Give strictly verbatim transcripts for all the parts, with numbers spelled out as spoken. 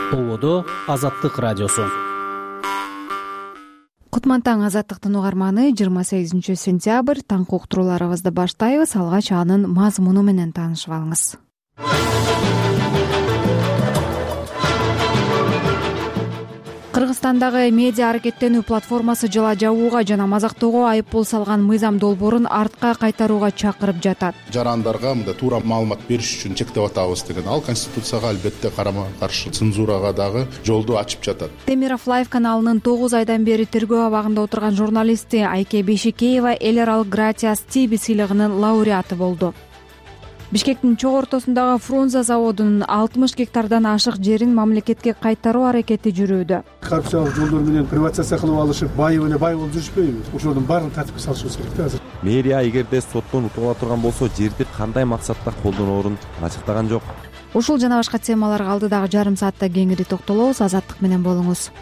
Ободо Азаттык радиосу. Кутман таң, Азаттыктын угарманы. жыйырма сегизинчи сентябрь таңкы уктурууларыбызды баштайбыз. Алгач анын мазмуну менен таанышып алыңыз. Кыргызстандагы медиа аракеттенүү платформасы жыла жабууга жана мазактоого айыппул салган мыйзам долбоорун артка кайтарууга чакырып жатат. Жарандарга мындай туура маалымат бериш үчүн чектеп атабыз деген. Ал конституцияга албетте карама каршы цензурага дагы жолду ачып жатат. Темиров Лайв каналынын тогуз айдан бери тергөө абагында отурган журналисти Айке Бешекеева Элерал Гратиас Тиби сыйлыгынын лауреаты болду. Бишкектин чок ортосундагы Фрунзе заводунун алтымыш гектардан ашык жерин мамлекетке кайтаруу аракети жүрүүдө. Коррупциялык жолдор менен приватизация кылып алышып, бай эле бай болуп жүрүшпөйбү. Ошолордун баарын тартипке салышыбыз керек да азыр. Мэрия эгерде соттон утула турган болсо, жерди кандай максатта колдоноорун ачыктаган жок. Ушул жана башка темаларга алдыдагы жарым саатта кеңири токтолобуз. Азаттык менен болуңуз.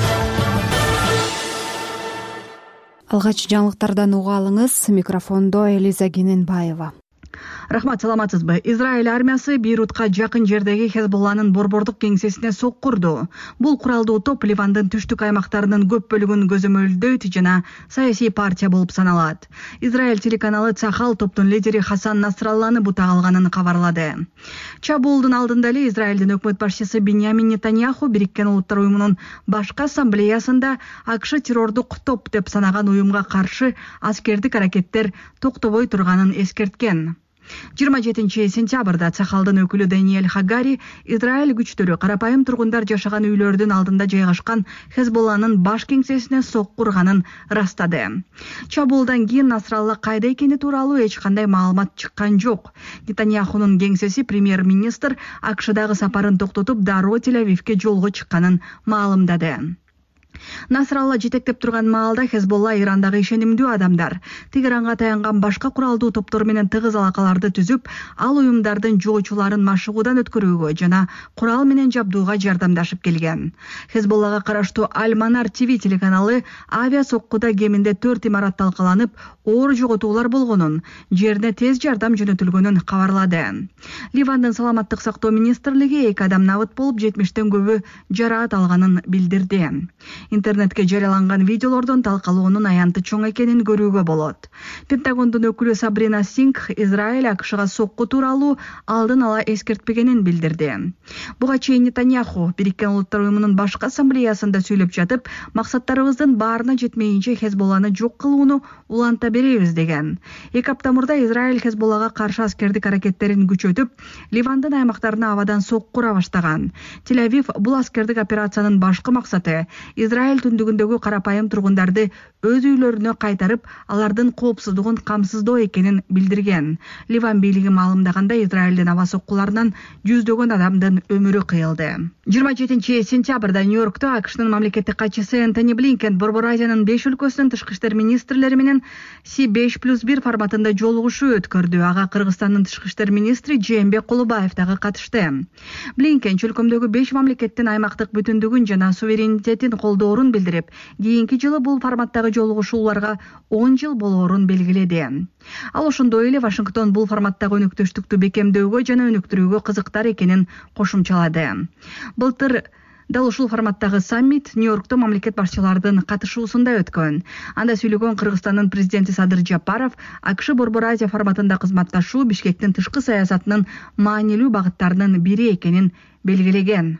Алгач жаңылыктардан уга алыңыз. Микрофондо Элиза Гененбаева. Рахмат, саламатсызбы? Израиль армиясы Бейрутка жакын жердеги Хезболланын борбордук кеңсесине соккурду. Бул куралдуу топ Ливандын түштүк аймактарынын көп бөлүгүн көзөмөлдөйт жана саясий партия болуп саналат. Израиль телеканалы Цахал топтун лидери Хасан Насралланы бутага алганын кабарлады. Чабуулдун алдында эле Израилдин өкмөт башчысы Биньямин Нетаньяху Бириккен Улуттар уюмунун башкы ассамблеясында АКШ террордук топ деп санаган уюмга каршы аскердик аракеттер токтобой турганын эскерткен. жыйырма жетинчи сентябрда Цахалдын өкүлү Даниэль Хагари Израиль күчтөрү карапайым тургундар жашаган үйлөрдүн алдында жайгашкан Хезболланын баш кеңсесине соккурганын ырастады. Чабуулдан кийин Насралла кайда экени тууралуу эч кандай маалымат чыккан жок. Нетаньяхунун кеңсеси премьер-министр АКШдагы сапарын токтотуп, дароо Тель-Авивке жолго чыкканын маалымдады. Насралла жетектеп турган маалда Хезболла Ирандагы ишенимдүү адамдар Тегеранга таянган башка куралдуу топтор менен тыгыз алакаларды түзүп, ал уюмдардын жоочуларын машыгуудан өткөрүүгө жана курал менен жабдууга жардамдашып келген. Хезболлага караштуу Аль-Манар ТВ телеканалы авиа соккуда кеминде төрт имарат талкаланып, оор жоготуулар болгонун, жерине тез жардам жөнөтүлгөнүн кабарлады. Ливандын саламаттык сактоо министрлиги эки адам набыт болуп, жетимиштен көбү жараат алганын билдирди. Интернетке жарыяланган видеолордон талкалоонун аянты чоң экенин көрүүгө болот. Пентагондун өкүлү Сабрина Синг Израиль АКШга сокку тууралуу алдын ала эскертпегенин билдирди. Буга чейин Нетаньяху Бириккен Улуттар уюмунун башкы ассамблеясында сүйлөп жатып, максаттарыбыздын баарына жетмейинче Хезболланы жок кылууну уланта беребиз деген. Эки апта мурда Израиль Хезболлага каршы аскердик аракеттерин күчөтүп, Ливандын аймактарына абадан соккура баштаган. Тель-Авив бул аскердик операциянын башкы максаты Израиль түндүгүндөгү карапайым тургундарды өз үйлөрүнө кайтарып, алардын коопсуздугун камсыздоо экенин билдирген. Ливан бийлиги маалымдаганда Израилдин аба соккуларынан жүздөгөн адамдын өмүрү кыйылды. жыйырма жетинчи сентябрда Нью-Йоркто АКШнын мамлекеттик катчысы Энтони Блинкен Борбор Азиянын беш өлкөсүнүн тышкы иштер министрлери менен Си беш плюс бир форматында жолугушуу өткөрдү. Ага Кыргызстандын тышкы иштер министри Жээнбек Кулубаев дагы катышты. Блинкен чөлкөмдөгү беш мамлекеттин аймактык бүтүндүгүн жана суверенитетин колдоорун билдирип, кийинки жылы бул форматтагы жолугушууларга он жыл болоорун белгиледи. Ал ошондой эле Вашингтон бул форматтагы өнөктөштүктү бекемдөөгө жана өнүктүрүүгө кызыктар экенин кошумчалады. Былтыр дал ушул форматтагы саммит Нью-Йоркто мамлекет башчыларынын катышуусунда өткөн. Анда сүйлөгөн Кыргызстандын президенти Садыр Жапаров АКШ Борбор Азия форматында кызматташуу Бишкектин тышкы саясатынын маанилүү багыттарынын бири экенин белгилеген.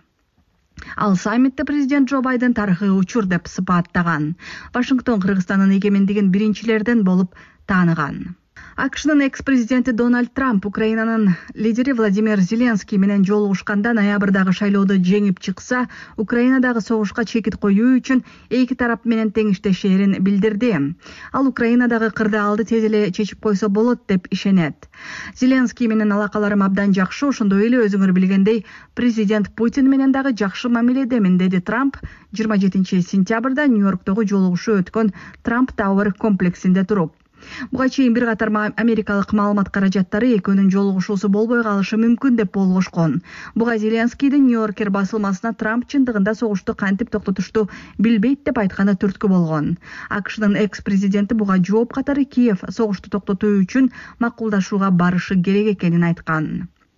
Ал саммитте президент Джо Байден тарыхый учур деп сыпаттаган. Вашингтон Кыргызстандын эгемендигин биринчилерден болуп тааныган. АКШнын экс-президенти Дональд Трамп Украинанын лидери Владимир Зеленский менен жолугушканда ноябрдагы шайлоодо жеңип чыкса, Украинадагы согушка чекит коюу үчүн эки тарап менен теңиштешээрин билдирди. Ал Украинадагы кырдаалды тез эле чечип койсо болот деп ишенет. Зеленский менен алакаларым абдан жакшы, ошондой эле өзүңөр билгендей, президент Путин менен дагы жакшы мамиледемин, деди Трамп жыйырма жетинчи сентябрда Нью-Йорктогу жолугушуу өткөн Трамп Тауэр комплексинде туруп. Буга чейин бир катар америкалык маалымат каражаттары экөөнүн жолугушуусу болбой калышы мүмкүн деп болгошкон. Буга Зеленскийдин Нью-Йоркер басылмасына Трамп чындыгында согушту кантип токтотушту билбейт деп айтканы түрткү болгон. АКШнын экс-президенти буга жооп катары Киев согушту токтотуу үчүн макулдашууга барышы керек экенин айткан.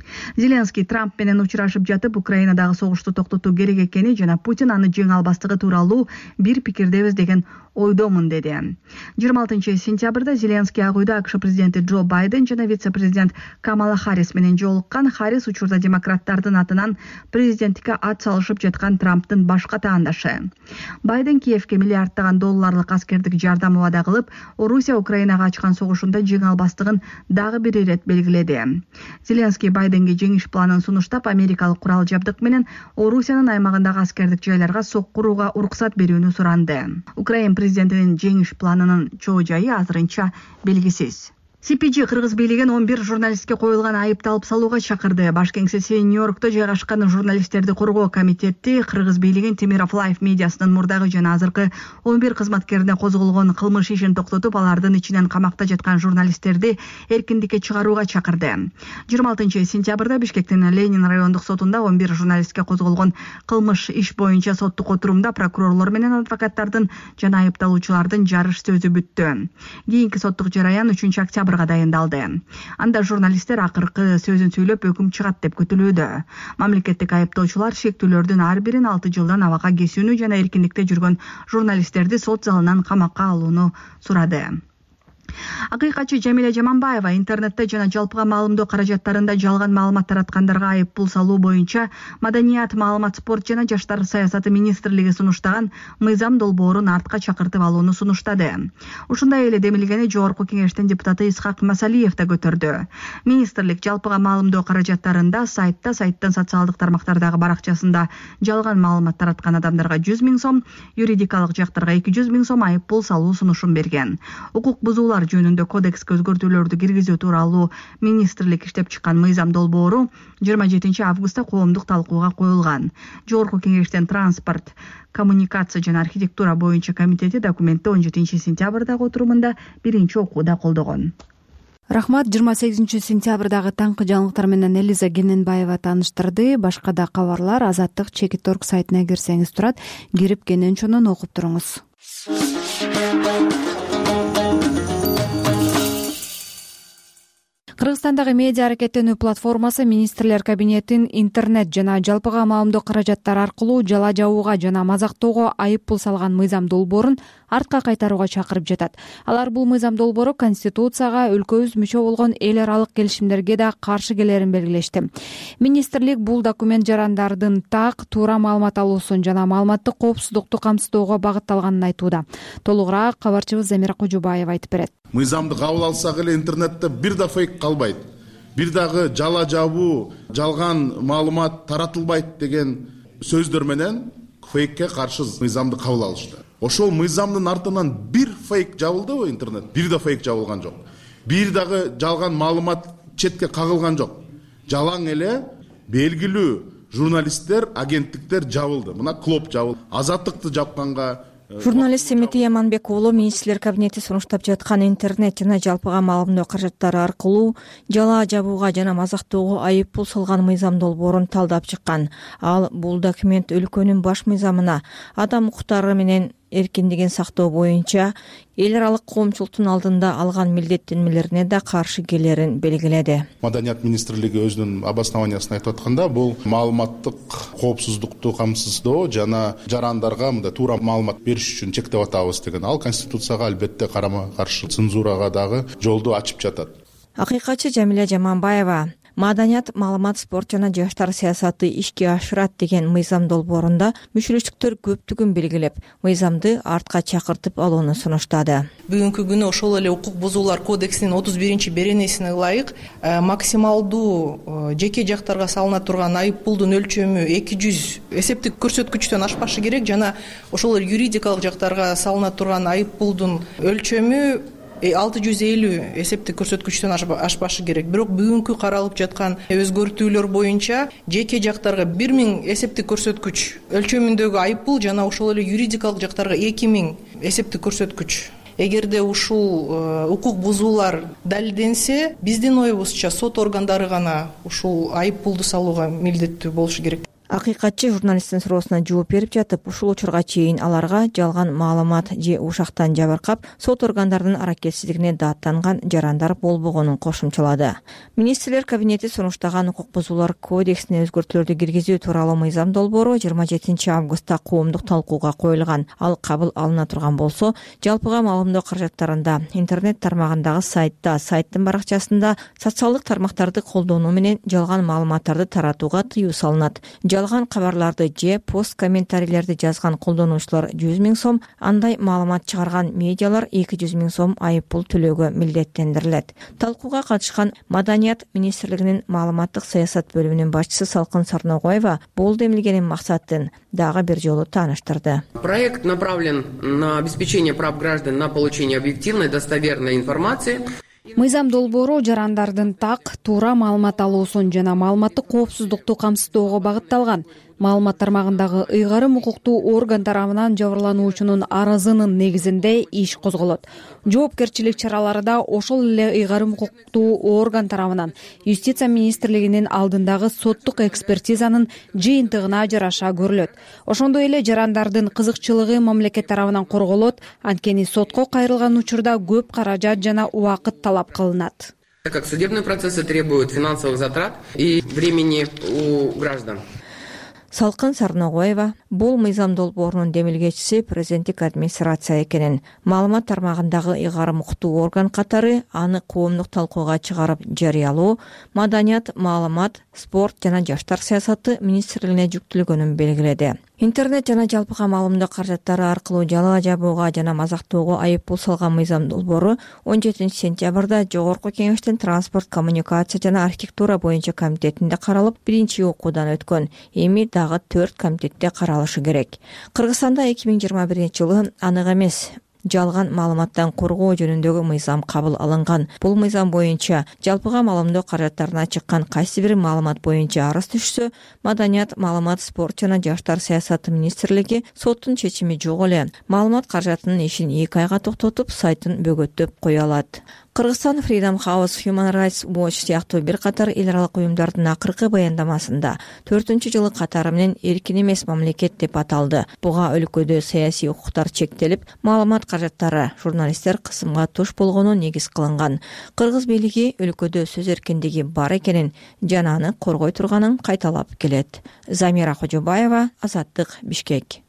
Зеленский Трамп менен учурашып жатып, Украинадагы согушту токтотуу керек экени жана Путин аны жеңе албастыгы тууралуу бир пикирдебиз деген ойдомун деди. жыйырма алтынчы сентябрда Зеленский Ак үйдө АКШ президенти Джо Байден жана вице-президент Камала Харрис менен жолуккан. Харрис учурда демократтардын атынан президенттикке ат салышып жаткан Трамптын башка таандашы. Байден Киевке миллиарддаган долларлык аскердик жардам убада кылып, Орусия Украинага ачкан согушунда жеңе албастыгын дагы бир ирет белгиледи. Зеленский Байденге жеңиш планын сунуштап, америкалык курал жабдык менен Орусиянын аймагындагы аскердик жайларга соккурууга уруксат берүүнү суранды. Украин президентинин жеңиш планынын чоо жайы азырынча белгисиз. си пи джи Кыргыз бийлигин он бир журналистке коюлган айыпты алып салууга чакырды. Баш кеңсеси Нью-Йоркто жайгашкан журналисттерди коргоо комитети Кыргыз бийлигин Темиров Лайф медиасынын мурдагы жана азыркы он бир кызматкерине козголгон кылмыш ишин токтотуп, алардын ичинен камакта жаткан журналисттерди эркиндикке чыгарууга чакырды. жыйырма алтынчы сентябрда Бишкектин Ленин райондук сотунда он бир журналистке козголгон кылмыш иш боюнча соттук отурумда прокурорлор менен адвокаттардын жана айыпталуучулардын жарыш сөзү бүттү. Кийинки соттук жараян үчүнчү октябрга дайындалды. Анда журналисттер акыркы сөзүн сүйлөп өкүм чыгат деп күтүлүүдө. Мамлекеттик айыптоочулар шектүүлөрдүн ар бирин алты жылдан абакка кесүүнү жана эркиндикте жүргөн журналисттерди сот залынан камакка алууну сурады. Акыйкатчы Жамиля Жаманбаева интернетте жана жалпыга маалымдоо каражаттарында жалган маалымат тараткандарга айып пул салуу боюнча Маданият, маалымат, спорт жана жаштар саясаты министрлиги сунуштаган мыйзам долбоорун артка чакыртып алууну сунуштады. Ушундай эле демилгени Жогорку кеңештин депутаты Исхак Масалиев да көтөрдү. Министрлик жалпыга маалымдоо каражаттарында сайтта, сайттын социалдык тармактардагы баракчасында жалган маалымат тараткан адамдарга жүз миң сом, юридикалык жактарга эки жүз миң сом айып пул салуу сунушун берген. Укук бузуулар жөнүндө кодекске өзгөртүүлөрдү киргизүү тууралуу министрлик иштеп чыккан мыйзам долбоору жыйырма жетинчи августта коомдук талкууга коюлган. Жогорку кеңештин транспорт, коммуникация жана архитектура боюнча комитети документти он жетинчи сентябрдагы отурумунда биринчи окууда колдогон. Рахмат. жыйырма сегизинчи сентябрдагы таңкы жаңылыктар менен Элиза Кененбаева тааныштырды. Башка да кабарлар Азаттык чекит точка орг сайтына кирсеңиз турат. Кирип кенен окуп туруңуз. Кыргызстандагы медиа аракеттенүү платформасы министрлер кабинетин интернет жана жалпыга маалымдоо каражаттары аркылуу жала жабууга жана мазактоого айып пул салган мыйзам долбоорун артка кайтарууга чакырып жатат. Алар бул мыйзам долбоору Конституцияга, өлкөбүз мүчө болгон эл аралык келишимдерге да каршы келерин белгилешти. Министрлик бул документ жарандардын так, туура маалымат алуусун жана маалыматтык коопсуздукту камсыздоого багытталганын айтууда. Толугураак кабарчыбыз Замира Кожубаева айтып берет. Мыйзамды кабыл алсак эле интернетте бир да фейк калбайт, бир дагы жала жабуу, жалган маалымат таратылбайт деген сөздөр менен фейкке каршы мыйзамды кабыл алышты. Ошол мыйзамдын артынан бир фейк жабылдыбы интернет? Бир да фейк жабылган жок. Бир дагы жалган маалымат четке кагылган жок. Жалаң эле белгилүү журналисттер, агенттиктер жабылды. Мына Клоп жабылды. Азаттыкты жапканга Журналист Семети Яманбек уулу министрлер кабинети сунуштап жаткан интернет жана жалпыга маалымдоо каражаттары аркылуу жала жабууга жана мазактоого айып пул салган мыйзам долбоорун талдап чыккан. Ал бул документ өлкөнүн баш мыйзамына, адам укуктары менен эркиндигин сактоо боюнча эл аралык коомчулуктун алдында алган милдеттенмелерине да каршы келерин белгиледи. Маданият министрлиги өзүнүн обоснованиясын айтып атканда, бул маалыматтык коопсуздукту камсыздоо жана жарандарга мындай туура маалымат бериш үчүн чектеп атабыз деген. Ал Конституцияга албетте карама каршы, цензурага дагы жолду ачып жатат. Акыйкатчы Жамиля Жаманбаева Маданият, маалымат, спорт жана жаштар саясаты ишке ашырат деген мыйзам долбоорунда мүчөлүштүктөр көптүгүн белгилеп, мыйзамды артка чакыртып алууну сунуштады. Бүгүнкү күнү ошол эле укук бузуулар кодексинин отуз биринчи беренесине ылайык максималдуу жеке жактарга салына турган айып пулдун өлчөмү эки жүз эсептик көрсөткүчтөн ашпашы керек жана ошол эле юридикалык жактарга салына турган айып пулдун өлчөмү алты жүз элүү эсептик көрсөткүчтөн ашпашы керек. Бирок бүгүнкү каралып жаткан өзгөртүүлөр боюнча жеке жактарга бир миң эсептик көрсөткүч өлчөмүндөгү айып пул жана ошол эле юридикалык жактарга эки миң эсептик көрсөткүч. Эгерде ушул укук бузуулар далилденсе, биздин оюбузча сот органдары гана ушул айып пулду салууга милдеттүү болушу керек. Акыйкатчы журналисттин суроосуна жооп берип жатып, ушул учурга чейин аларга жалган маалымат же ушактан жабыркап, сот органдарынын аракетсиздигине даттанган жарандар болбогонун кошумчалады. Министрлер кабинети сунуштаган укук бузуулар кодексине өзгөртүүлөрдү киргизүү тууралуу мыйзам долбоору жыйырма жетинчи августта коомдук талкууга коюлган. Ал кабыл алына турган болсо, жалпыга маалымдоо каражаттарында, интернет тармагындагы сайтта, сайттын баракчасында социалдык тармактарды колдонуу менен жалган маалыматтарды таратууга тыюу салынат. Жалган кабарларды же пост комментарийлерди жазган колдонуучулар жүз миң сом, андай маалымат чыгарган медиалар эки жүз миң сом айып пул төлөөгө милдеттендирилет. Талкууга катышкан Маданият министрлигинин маалыматтык саясат бөлүмүнүн башчысы Салкын Сарногоева бул демилгенин максатын дагы бир жолу тааныштырды. Проект направлен на обеспечение прав граждан на получение объективной достоверной информации. Мыйзам долбоору жарандардын так, туура маалымат алуусун жана маалыматтык коопсуздукту камсыздоого багытталган. Маалымат тармагындагы ыйгарым укуктуу орган тарабынан жабырлануучунун арызынын негизинде иш козголот. Жоопкерчилик чаралары да ошол эле ыйгарым укуктуу орган тарабынан Юстиция министрлигинин алдындагы соттук экспертизанын жыйынтыгына жараша көрүлөт. Ошондой эле жарандардын кызыкчылыгы мамлекет тарабынан корголот, анткени сотко кайрылган учурда көп каражат жана убакыт талап кылынат. Так как судебные процессы требуют финансовых затрат и времени у граждан. Салкын Сарногоева бул мыйзам долбоорунун демилгечиси президенттик администрация экенин, маалымат тармагындагы ыйгарым укуктуу орган катары аны коомдук талкууга чыгарып жарыялоо, маданият, маалымат, спорт жана жаштар саясаты министрлигине жүктөлгөнүн белгиледи. Интернет жана жалпыга маалымдоо каражаттары аркылуу жалаа жабууга жана мазактоого айып пул салган мыйзам долбоору он жетинчи сентябрда Жогорку Кеңештин транспорт, коммуникация жана архитектура боюнча комитетинде каралып, биринчи окуудан өткөн. Эми дагы төрт комитетте каралышы керек. Кыргызстанда эки миң жыйырма биринчи жылы анык эмес жалган маалыматтан коргоо жөнүндөгү мыйзам кабыл алынган. Бул мыйзам боюнча жалпыга маалымдоо каражаттарына чыккан кайсы бир маалымат боюнча арыз түшсө, Маданият, маалымат, спорт жана жаштар саясаты министрлиги соттун чечими жок эле маалымат каражатынын ишин эки айга токтотуп, сайтын бөгөттөп кое алат. Кыргызстан Freedom House, Human Rights Watch сыяктуу бир катар эл аралык уюмдардын акыркы баяндамасында төртүнчү жылы катары менен эркин эмес мамлекет деп аталды. Буга өлкөдө саясий укуктар чектелип, маалымат каражаттары, журналисттер кысымга туш болгону негиз кылынган. Кыргыз бийлиги өлкөдө сөз эркиндиги бар экенин жана аны коргой турганын кайталап келет. Замира Кожобаева, Азаттык, Бишкек.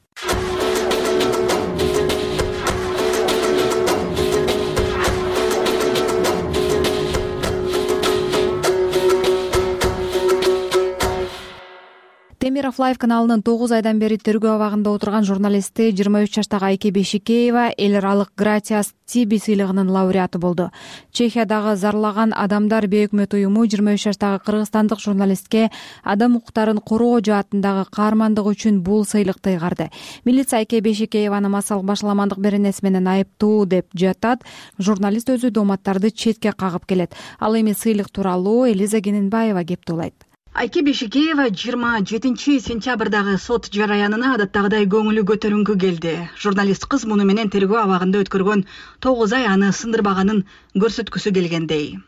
Темиров Лайв каналынын тогуз айдан бери тергөө абагында отурган журналисти жыйырма үч жаштагы Айке Бешекеева эл аралык Гратиас Тиби сыйлыгынын лауреаты болду. Чехиядагы Зарлаган адамдар бейөкмөт уюму жыйырма үч жаштагы кыргызстандык журналистке адам укуктарын коргоо жаатындагы каармандыгы үчүн бул сыйлыкты ыйгарды. Милиция Айке Бешекееваны массалык башаламандык беренеси менен айыптуу деп жатат. Журналист өзү дооматтарды четке кагып келет. Ал эми сыйлык тууралуу Элиза Кененбаева кептуулайт. Айке Бешекеева жыйырма жетинчи сентябрдагы сот жараянына адаттагыдай көңүлү көтөрүнгү келди. Журналист кыз муну менен тергөө абагында өткөргөн тогуз ай аны сындырбаганын көрсөткүсү келгендей.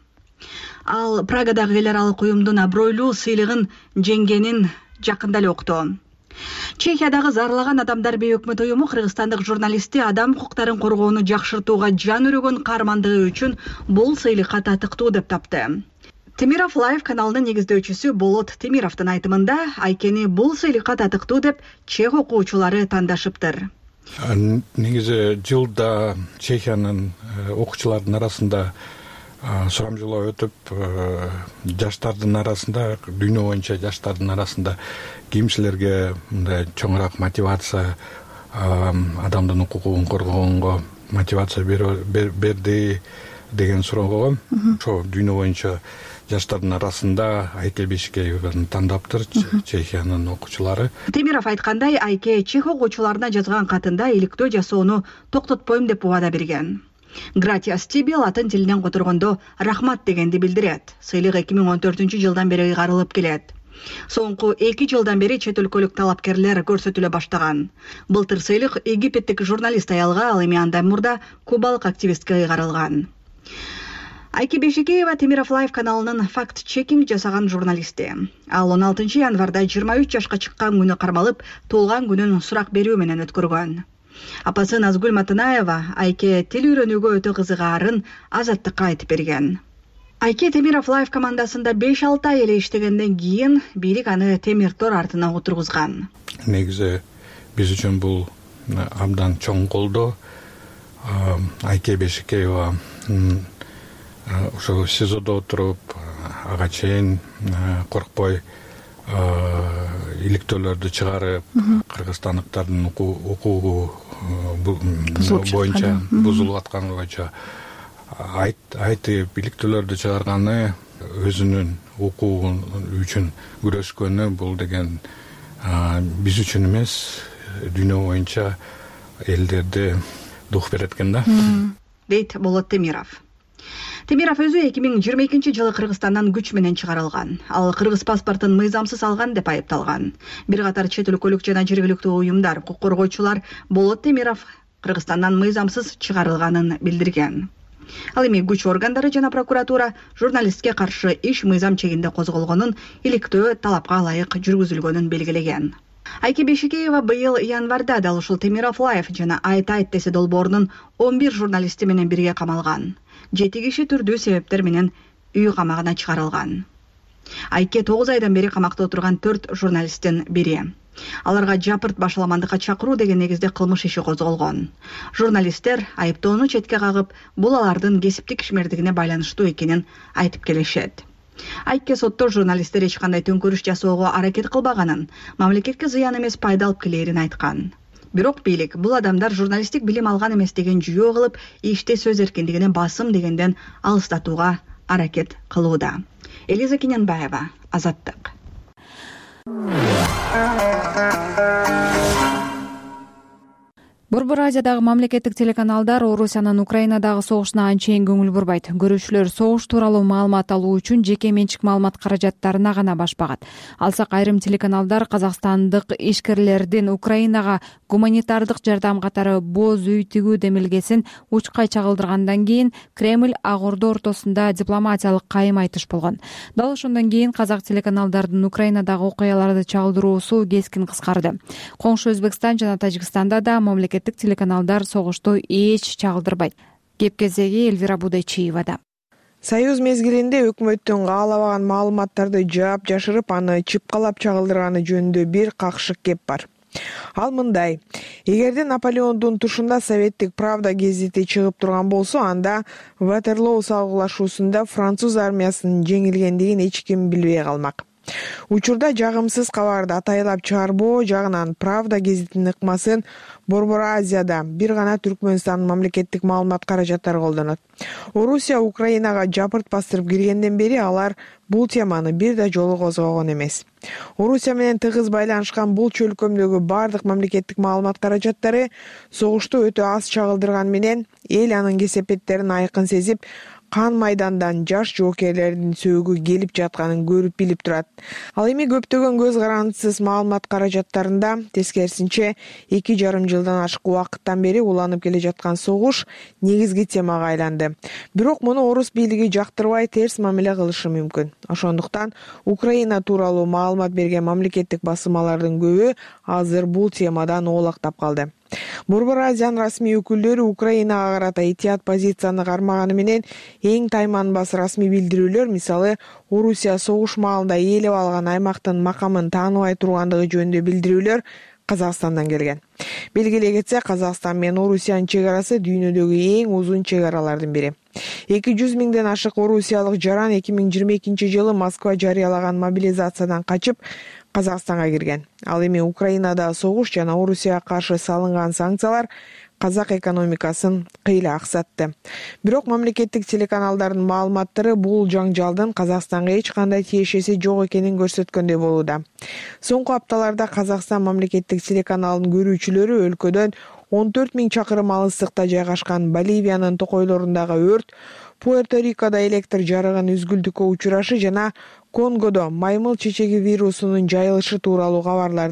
Ал Прагадагы эл аралык уюмдун абройлуу сыйлыгын жеңгенин жакында эле укту. Чехиядагы Зарлаган адамдар бейөкмөт уюму кыргызстандык журналистти адам укуктарын коргоону жакшыртууга жан өрөгөн каармандыгы үчүн бул сыйлыкка татыктуу деп тапты. Темиров Лайв каналынын негиздөөчүсү Болот Темировдун айтымында Айкени бул сыйлыкка татыктуу деп чех окуучулары тандашыптыр. Негизи жылда Чехиянын окуучулардын арасында сурамжылоо өтүп, жаштардын арасында, дүйнө боюнча жаштардын арасында кимчилерге мындай чоңураак мотивация, адамдын укугун коргоонго мотивация берди деген суроого, ошо дүйнө боюнча жаштардын арасында Айке Бешекееваны тандаптыр, Чехиянын окуучулары. Темиров айткандай, Айке чех окуучуларына жазган катында иликтөө жасоону токтотпойм деп убада берген. Гратиас Тиби латын тилинен которгондо рахмат дегенди билдирет. Сыйлык эки миң он төртүнчү жылдан бери ыйгарылып келет. Соңку эки жылдан бери чет өлкөлүк талапкерлер көрсөтүлө баштаган. Былтыр сыйлык египеттик журналист аялга, ал эми андан мурда кубалык активистке ыйгарылган. Айке Бешекеева Темиров Лайв каналынын факт чекинг жасаган журналисти. Ал он алтынчы январда жыйырма үч жашка чыккан күнү кармалып, туулган күнүн сурак берүү менен өткөргөн. Апасы Назгүл Матынаева Айке тил үйрөнүүгө өтө кызыгаарын Азаттыкка айтып берген. Айке Темиров Лайв командасында беш алты ай эле иштегенден кийин бийлик аны темир тор артына отургузган. Негизи биз үчүн бул абдан чоң колдоо. Айке Бешекеева ошо СИЗОдо отуруп, ага чейин коркпой иликтөөлөрдү чыгарып, кыргызстандыктардын укугу боюнча бузулуп атканы боюнча айтып иликтөөлөрдү чыгарганы, өзүнүн укугу үчүн күрөшкөнү, бул деген биз үчүн эмес, дүйнө боюнча элдерди дух берет экен да. Дейт Болот Темиров. Темиров өзү эки миң жыйырма экинчи жылы Кыргызстандан күч менен чыгарылган. Ал кыргыз паспортун мыйзамсыз алган деп айыпталган. Бир катар чет өлкөлүк жана жергиликтүү уюмдар, укук коргоочулар Болот Темиров Кыргызстандан мыйзамсыз чыгарылганын билдирген. Ал эми күч органдары жана прокуратура журналистке каршы иш мыйзам чегинде козголгонун, иликтөө талапка ылайык жүргүзүлгөнүн белгилеген. Айке Бешекеева быйыл январда дал ушул Темиров Лайв жана Айт Айт десе долбоорунун он бир журналисти менен бирге камалган. Жети киши түрдүү себептер менен үй камагына чыгарылган. Айке тогуз айдан бери камакта отурган төрт журналисттин бири. Аларга жапырт башаламандыкка чакыруу деген негизде кылмыш иши козголгон. Журналисттер айыптоону четке кагып, бул алардын кесиптик ишмердигине байланыштуу экенин айтып келишет. Айке сотто журналисттер эч кандай төңкөрүш жасоого аракет кылбаганын, мамлекетке зыян эмес пайда алып келерин айткан. Бирок бийлик бул адамдар журналисттик билим алган эмес деген жүйө кылып, иште сөз эркиндигине басым дегенден алыстатууга аракет кылууда. Элиза Кененбаева, Азаттык. Борбор Азиядагы мамлекеттик телеканалдар Орусиянын Украинадагы согушуна анчейин көңүл бурбайт. Көрүүчүлөр согуш тууралуу маалымат алуу үчүн жеке менчик маалымат каражаттарына гана баш багат. Алсак айрым телеканалдар казакстандык ишкерлердин Украинага гуманитардык жардам катары боз үй тигүү демилгесин учкай чагылдыргандан кийин Кремль Ак Ордо ортосунда дипломатиялык кайым айтыш болгон. Дал ошондон кийин казак телеканалдардын Украинадагы окуяларды чагылдыруусу кескин кыскарды. Коңшу Өзбекстан жана Тажикстанда да мамлекет телеканалдар согушту эч чагылдырбайт. Кеп кезеги Элвира Будайчиевада. Союз мезгилинде өкмөттүн каалабаган маалыматтарды жаап жашырып, аны чыпкалап чагылдырганы жөнүндө бир какшык кеп бар. Ал мындай: эгерде Наполеондун тушунда советтик Правда гезити чыгып турган болсо, анда Ватерлоо салгылашуусунда француз армиясынын жеңилгендигин эч ким билбей калмак. Учурда жагымсыз кабарды атайлап чыгарбоо жагынан Правда гезитинин ыкмасын Борбор Азияда бир гана Түркмөнстандын мамлекеттик маалымат каражаттары колдонот. Орусия Украинага жапырт бастырып киргенден бери алар бул теманы бир да жолу козгогон эмес. Орусия менен тыгыз байланышкан бул чөлкөмдөгү бардык мамлекеттик маалымат каражаттары согушту өтө аз чагылдырган менен эл анын кесепеттерин айкын сезип, кан майдандан жаш жоокерлердин сөөгү келип жатканын көрүп билип турат. Ал эми көптөгөн көз карандысыз маалымат каражаттарында тескерисинче эки жарым жылдан ашык убакыттан бери уланып келе жаткан согуш негизги темага айланды. Бирок муну орус бийлиги жактырбай терс мамиле кылышы мүмкүн. Ошондуктан Украина тууралуу маалымат берген мамлекеттик басылмалардын көбү азыр бул темадан оолактап калды. Борбор Азиянын расмий өкүлдөрү Украинага карата этият позицияны кармаганы менен эң тайманбас расмий билдирүүлөр, мисалы, Орусия согуш маалында ээлеп алган аймактын макамын тааныбай тургандыгы жөнүндө билдирүүлөр Казакстандан келген. Белгилей кетсе, Казакстан менен Орусиянын чек арасы дүйнөдөгү эң узун чек аралардын бири. эки жүз миңден ашык орусиялык жаран эки миң жыйырма экинчи жылы Москва жарыялаган мобилизациядан качып Казакстанга кирген. Ал эми Украинада согуш жана Орусияга каршы салынган санкциялар казак экономикасын кыйла аксатты. Бирок мамлекеттик телеканалдардын маалыматтары бул жаңжалдын Казакстанга эч кандай тиешеси жок экенин көрсөткөндөй болууда. Соңку апталарда Казакстан мамлекеттик телеканалынын көрүүчүлөрү өлкөдөн он төрт миң чакырым алыстыкта жайгашкан Боливиянын токойлорундагы өрт, Пуэрто-Рикодо электр жарыгын үзгүлтүккө учурашы жана Конгодо маймыл чечеги вирусунун жайылышы тууралуу кабарларды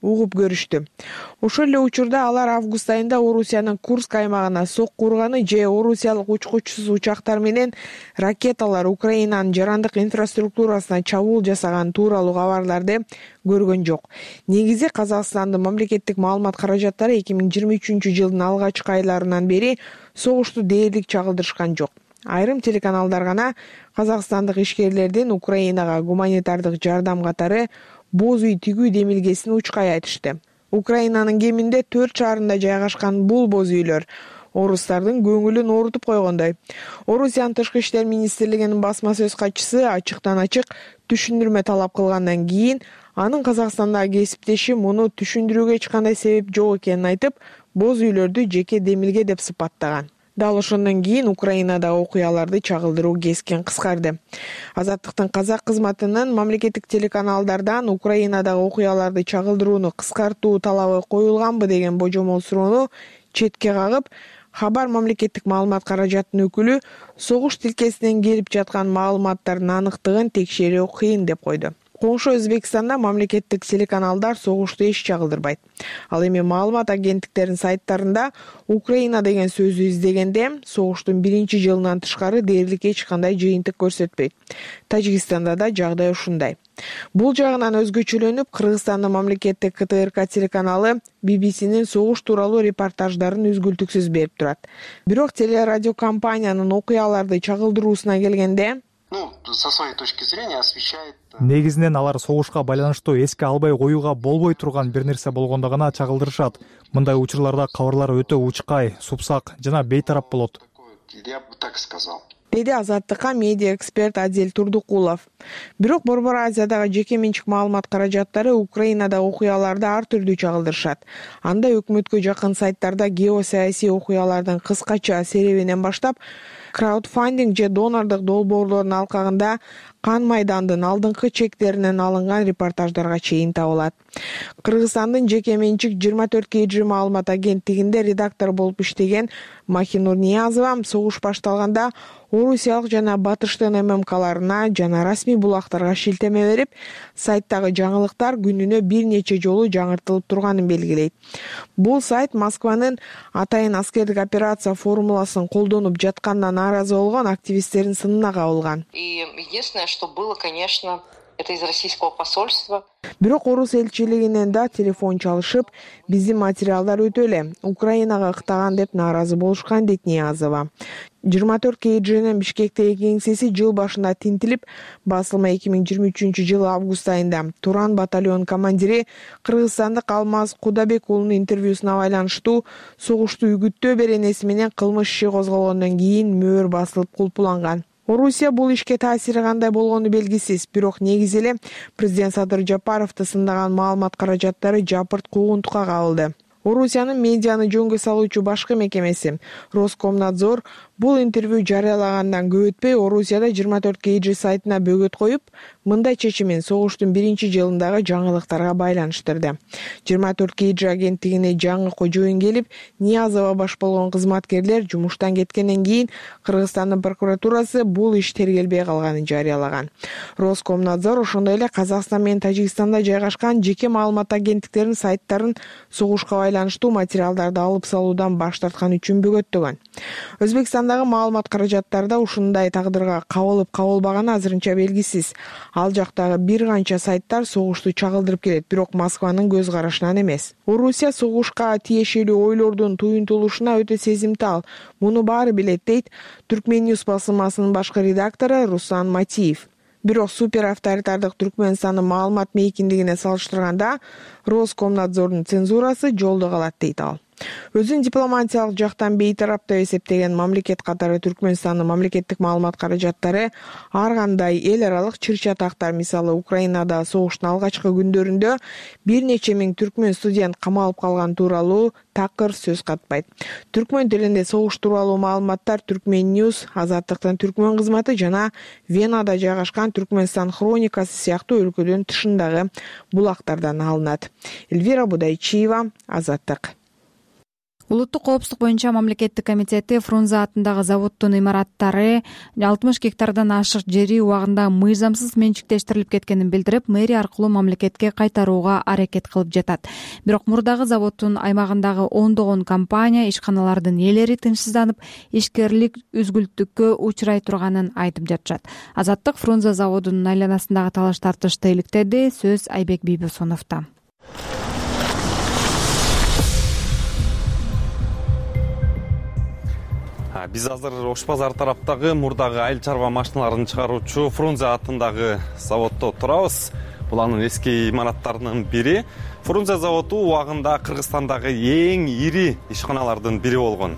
угуп көрүштү. Ошол эле учурда алар август айында Орусиянын Курск аймагына сокку урганы же орусиялык учкучсуз учактар менен ракеталар Украинанын жарандык инфраструктурасына чабуул жасаган тууралуу кабарларды көргөн жок. Негизи Казакстандын мамлекеттик маалымат каражаттары эки миң жыйырма үчүнчү жылдын алгачкы айларынан бери согушту дээрлик чагылдырышкан жок. Айрым телеканалдар гана казакстандык ишкерлердин Украинага гуманитардык жардам катары боз үй тигүү демилгесин учкай айтышты. Украинанын кеминде төрт шаарында жайгашкан бул боз үйлөр орустардын көңүлүн оорутуп койгондой. Орусиянын тышкы иштер министрлигинин басма сөз катчысы ачыктан ачык түшүндүрмө талап кылгандан кийин анын Казакстандагы кесиптеши муну түшүндүрүүгө эч кандай себеп жок экенин айтып, боз үйлөрдү жеке демилге деп сыпаттаган. Дал ошондон кийин Украинадагы окуяларды чагылдыруу кескен кыскарды. Азаттыктын казак кызматынын мамлекеттик телеканалдардан Украинадагы окуяларды чагылдырууну кыскартуу талабы коюлганбы деген божомол суроону четке кагып, Хабар мамлекеттик маалымат каражатынын өкүлү согуш тилкесинен келип жаткан маалыматтардын аныктыгын текшерүү кыйын деп койду. Коңшу Өзбекстанда мамлекеттик телеканалдар согушту эч чагылдырбайт. Ал эми маалымат агенттиктеринин сайттарында Украина деген сөздү издегенде согуштун биринчи жылынан тышкары дээрлик эч кандай жыйынтык көрсөтпөйт. Тажикстанда да жагдай ушундай. Бул жагынан өзгөчөлөнүп, Кыргызстандын мамлекеттик К Т Р К телеканалы Би Би Синин согуш тууралуу репортаждарын үзгүлтүксүз берип турат. Бирок телерадиокомпаниянын окуяларды чагылдыруусуна келгенде, ну, со своей точки зрения освещает. Негизинен алар согушка байланыштуу эске албай коюуга болбой турган бир нерсе болгондо гана чагылдырышат. Мындай учурларда кабарлар өтө учкай, супсак жана бейтарап болот. Я бы так сказал. Деди Азаттыкка медиа эксперт Адил Турдукулов. Бирок Борбор Азиядагы жеке менчик маалымат каражаттары Украинадагы окуяларды ар түрдүү чагылдырышат. Анда өкмөткө жакын сайттарда геосаясий окуялардын кыскача серебинен баштап, краудфандинг же донорлук долбоорлордун алкагында кан майдандын алдыңкы чектеринен алынган репортаждарга чейин табылат. Кыргызстандын жеке менчик жыйырма төрт кей джи маалымат агенттигинде редактор болуп иштеген Махинур Ниязова согуш башталганда орусиялык жана батыштын эм эм каларына жана расмий булактарга шилтеме берип, сайттагы жаңылыктар күнүнө бир нече жолу жаңыртылып турганын белгилейт. Бул сайт Москванын атайын аскердик операция формуласын колдонуп жатканына нааразы болгон активисттердин сынына кабылган. И единственное, что было, конечно, это из российского посольства. Бирок орус элчилигинен да телефон чалышып, биздин материалдар өтө эле Украинага ыктаган деп нааразы болушкан, дейт Ниязова. жыйырма төрт кей джинин Бишкектеги кеңсеси жыл башында тинтилип, басылма эки миң жыйырма үчүнчү жылы август айында Туран батальон командири кыргызстандык Алмаз Кудабек уулунун интервьюсуна байланыштуу согушту үгүттөө беренеси менен кылмыш иши козголгондон кийин мөөр басылып кулпуланган. Орусия бул ишке таасири кандай болгону белгисиз, бирок негизи эле президент Садыр Жапаровду сындаган маалымат каражаттары жапырт куугунтукка кабылды. Орусиянын медианы жөнгө салуучу башкы мекемеси Роскомнадзор бул интервью жарыялагандан көп өтпөй Орусияда жыйырма төрт кей джи сайтына бөгөт коюп, мындай чечимин согуштун биринчи жылындагы жаңылыктарга байланыштырды. жыйырма төрт кей джи агенттигине жаңы кожоюн келип, Ниязова баш болгон кызматкерлер жумуштан кеткенден кийин Кыргызстандын прокуратурасы бул иш тергелбей калганын жарыялаган. Роскомнадзор ошондой эле Казакстан менен Тажикстанда жайгашкан жеке маалымат агенттиктеринин сайттарын согушка байланыштуу материалдарды алып салуудан баш тарткан үчүн бөгөттөгөн. Өзбекстандагы маалымат каражаттарда ушундай тагдырга кабылып кабылбаганы азырынча белгисиз. Ал жактагы бир канча сайттар согушту чагылдырып келет, бирок Москванын көз карашынан эмес. Орусия согушка тиешелүү ойлордун туюнтулушуна өтө сезимтал. Муну баары билет, дейт Түркмөнньюс басылмасынын башкы редактору Руслан Матиев. Бирок супер авторитардык Түркмөнстандын маалымат мейкиндигине салыштырганда Роскомнадзордун цензурасы жолдо калат, дейт ал. Өзүн дипломатиялык жактан бейтарап деп эсептеген мамлекет катары Түркмөнстандын мамлекеттик маалымат каражаттары ар кандай эл аралык чыр-чатактар, мисалы Украинада согуштун алгачкы күндөрүндө бир нече миң түркмөн студент камалып калган тууралуу такыр сөз катпайт. Түркмөн тилинде согуш тууралуу маалыматтар Түркмөнньюс, Азаттыктын түркмөн кызматы жана Венада жайгашкан Түркмөнстан хроникасы сыяктуу өлкөдөн тышындагы булактардан алынат. Эльвира Будайчиева, Азаттык. Улуттук коопсуздук боюнча мамлекеттик комитети Фрунзе атындагы заводдун имараттары алтымыш гектардан ашык жери убагында мыйзамсыз менчиктештирилип кеткенин билдирип, мэрия аркылуу мамлекетке кайтарууга аракет кылып жатат. Бирок мурдагы заводдун аймагындагы ондогон компания, ишканалардын ээлери тынчсызданып, ишкерлик үзгүлтүккө учурай турганын айтып жатышат. Азаттык Фрунзе заводунун айланасындагы талаш тартышты иликтеди. Сөз Айбек Бийбосуновдо. Биз азыр Ош базары тараптагы мурдагы айыл чарба машиналарын чыгаруучу Фрунзе атындагы заводдо турабыз. Бул анын эски имараттарынын бири. Фрунзе заводу убагында Кыргызстандагы эң ири ишканалардын бири болгон.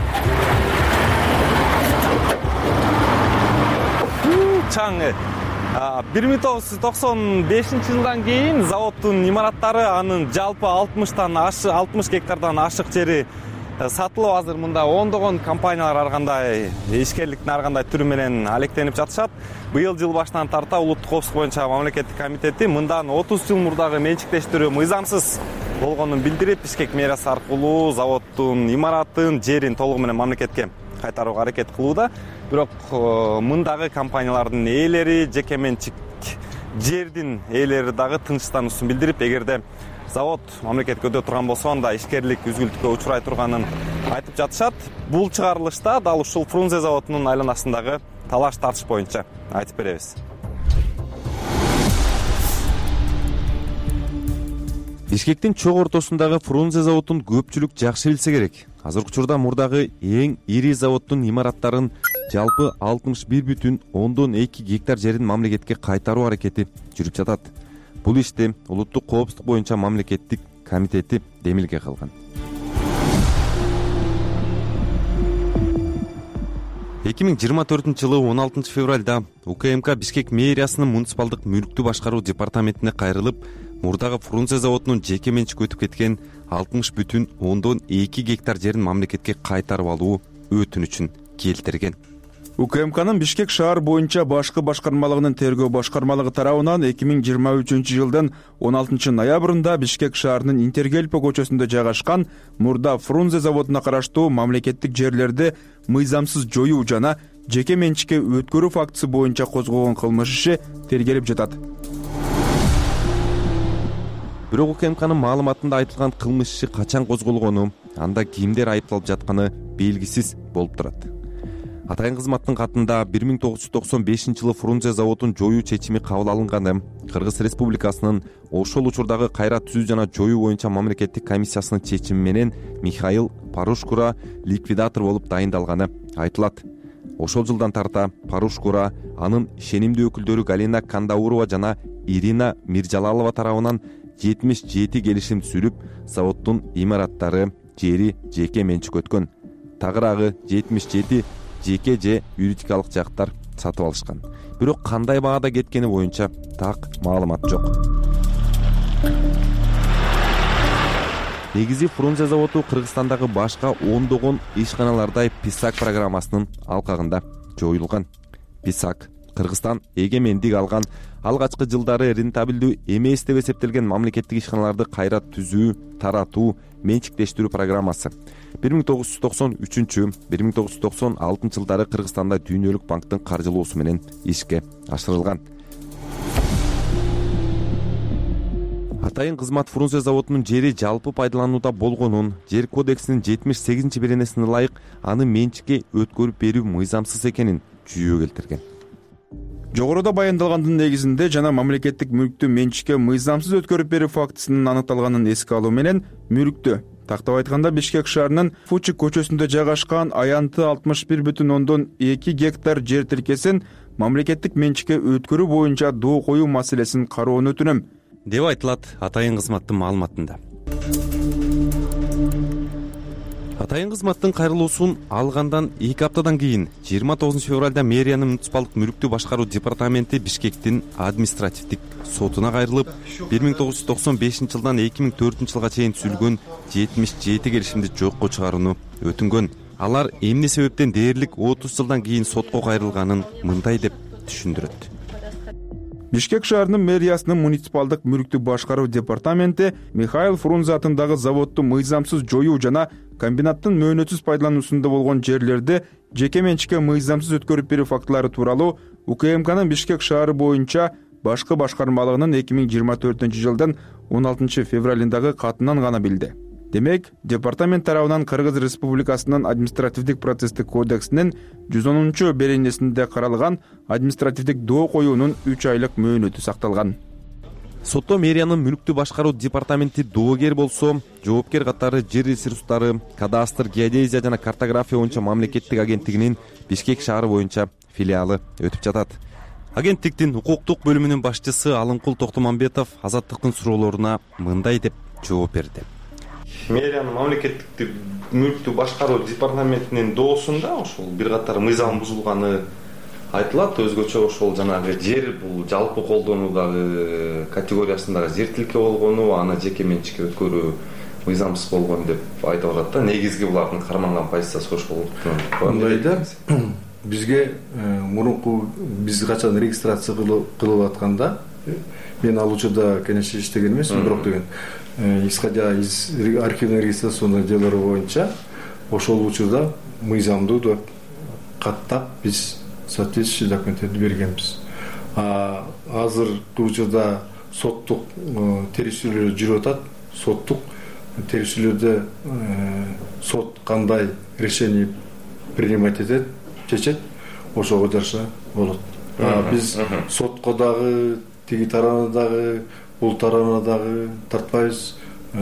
Чаң бир миң тогуз жүз токсон бешинчи жылдан кийин заводдун имараттары анын жалпы алтымыштан ашык алтымыш гектардан ашык жери сатылып, азыр мында ондогон компаниялар ар кандай ишкерликтин ар кандай түрү менен алектенип жатышат. Быйыл жыл башынан тарта улуттук коопсуздук боюнча мамлекеттик комитети мындан отуз жыл мурдагы менчиктештирүү мыйзамсыз болгонун билдирип, Бишкек мэриясы аркылуу заводдун имаратын, жерин толугу менен мамлекетке кайтарууга аракет кылууда. Бирок мындагы компаниялардын ээлери, жеке менчик жердин ээлери дагы тынчсыздануусун билдирип, эгерде завод мамлекетке өтө турган болсо, анда ишкерлик үзгүлтүккө учурай турганын айтып жатышат. Бул чыгарылышта дал ушул Фрунзе заводунун айланасындагы талаш тартыш боюнча айтып беребиз. Бишкектин чок ортосундагы Фрунзе заводун көпчүлүк жакшы билсе керек. Азыркы учурда мурдагы эң ири заводдун имараттарын жалпы алтымыш бир бүтүн ондон эки гектар жерин мамлекетке кайтаруу аракети жүрүп жатат. Бул ишти улуттук коопсуздук боюнча мамлекеттик комитети демилге кылган. эки миң жыйырма төртүнчү жылы он алтынчы февралда УКМК Бишкек мэриясынын муниципалдык мүлктү башкаруу департаментине кайрылып, мурдагы Фрунзе заводунун жеке менчик өтүп кеткен алтымыш бүтүн ондон эки гектар жерин мамлекетке кайтарып алуу өтүнүчүн келтирген. УКМКнын Бишкек шаар боюнча башкы башкармалыгынын тергөө башкармалыгы тарабынан эки миң жыйырма үчүнчү жылдын он алтынчы ноябрында Бишкек шаарынын Интергельпо көчөсүндө жайгашкан мурда Фрунзе заводуна караштуу мамлекеттик жерлерди мыйзамсыз жоюу жана жеке менчикке өткөрүү фактысы боюнча козголгон кылмыш иши тергелип жатат. Бирок УКМКнын маалыматында айтылган кылмыш иши качан козголгону, анда кимдер айыпталып жатканы белгисиз болуп турат. Атайын кызматтын катында бир миң тогуз жүз токсон бешинчи жылы Фрунзе заводун жоюу чечими кабыл алынганы, Кыргыз Республикасынын ошол учурдагы кайра түзүү жана жоюу боюнча мамлекеттик комиссиясынын чечими менен Михаил Парушкура ликвидатор болуп дайындалганы айтылат. Ошол жылдан тарта Парушкура анын ишенимдүү өкүлдөрү Галина Кандаурова жана Ирина Миржалалова тарабынан жетимиш жети келишим түзүлүп, заводдун имараттары, жери жеке менчик өткөн. Тагыраагы жетимиш жети жеке же юридикалык жактар сатып алышкан. Бирок кандай баада кеткени боюнча так маалымат жок. Негизи Фрунзе заводу Кыргызстандагы башка ондогон ишканалардай ПИСАК программасынын алкагында жоюлган. ПИСАК Кыргызстан эгемендик алган алгачкы жылдары рентабелдүү эмес деп эсептелген мамлекеттик ишканаларды кайра түзүү, таратуу, менчиктештирүү программасы. бир миң тогуз жүз токсон үчүнчү — бир миң тогуз жүз токсон алтынчы жылдары Кыргызстанда Дүйнөлүк банктын каржылоосу менен ишке ашырылган. Атайын кызмат Фрунзе заводунун жери жалпы пайдаланууда болгонун, Жер кодексинин жетимиш сегизинчи беренесине ылайык аны менчикке өткөрүп берүү мыйзамсыз экенин жүйө келтирген. Жогоруда баяндалгандын негизинде жана мамлекеттик мүлктү менчикке мыйзамсыз өткөрүп берүү фактысынын аныкталганын эске алуу менен мүлктү, тактап айтканда Бишкек шаарынын Фучик көчөсүндө жайгашкан аянты алтымыш бир бүтүн ондон эки гектар жер тилкесин мамлекеттик менчикке өткөрүү боюнча доо коюу маселесин кароону өтүнөм, деп айтылат атайын кызматтын маалыматында. Атайын кызматтын кайрылуусун алгандан эки аптадан кийин жыйырма тогузунчу февралда мэриянын муниципалдык мүлктү башкаруу департаменти Бишкектин административдик сотуна кайрылып, бир миң тогуз жүз токсон бешинчи жылдан эки миң төртүнчү жылга чейин түзүлгөн жетимиш жети келишимди жокко чыгарууну өтүнгөн. Алар эмне себептен дээрлик отуз жылдан кийин сотко кайрылганын мындай деп түшүндүрөт. Бишкек шаарынын мэриясынын муниципалдык мүлктү башкаруу департаменти Михаил Фрунзе атындагы заводду мыйзамсыз жоюу жана комбинаттын мөөнөтсүз пайдалануусунда болгон жерлерди жеке менчикке мыйзамсыз өткөрүп берүү фактылары тууралуу УКМКнын Бишкек шаары боюнча башкы башкармалыгынын эки миң жыйырма төртүнчү жылдын он алтынчы февралындагы катынан гана билди. Демек, департамент тарабынан Кыргыз Республикасынын административдик процесстик кодексинин жүз онунчу беренесинде каралган административдик доо коюунун үч айлык мөөнөтү сакталган. Сотто мэриянын мүлктү башкаруу департаменти доогер болсо, жоопкер катары жер ресурстары, кадастр, геодезия жана картография боюнча мамлекеттик агенттигинин Бишкек шаары боюнча филиалы өтүп жатат. Агенттиктин укуктук бөлүмүнүн башчысы Алымкул Токтомамбетов Азаттыктын суроолоруна мындай деп жооп берди. Мэриянын мамлекеттик мүлктү башкаруу департаментинин доосунда ошол бир катар мыйзам бузулганы айтылат. Өзгөчө ошол жанагы жер бул жалпы колдонуудагы категориясындагы жер тилке болгону, аны жеке менчикке өткөрүү мыйзамсыз болгон деп айтып атат да. Негизги булардын карманган позициясы ошол. Мындай да, бизге мурунку биз качан регистрация кылып атканда, мен ал учурда конечно иштеген эмесмин, бирок деген исходя из архивный регистрационный дело боюнча ошол учурда мыйзамдуу деп каттап биз соответствующий документтерди бергенбиз. А азыркы учурда соттук териштирүүлөр жүрүп атат. Соттук териштирүүлөрдө сот кандай решение принимать этет, чечет, ошого жараша болот. Биз сотко дагы, тиги тарабына дагы, бул тарабына дагы тартпайбыз.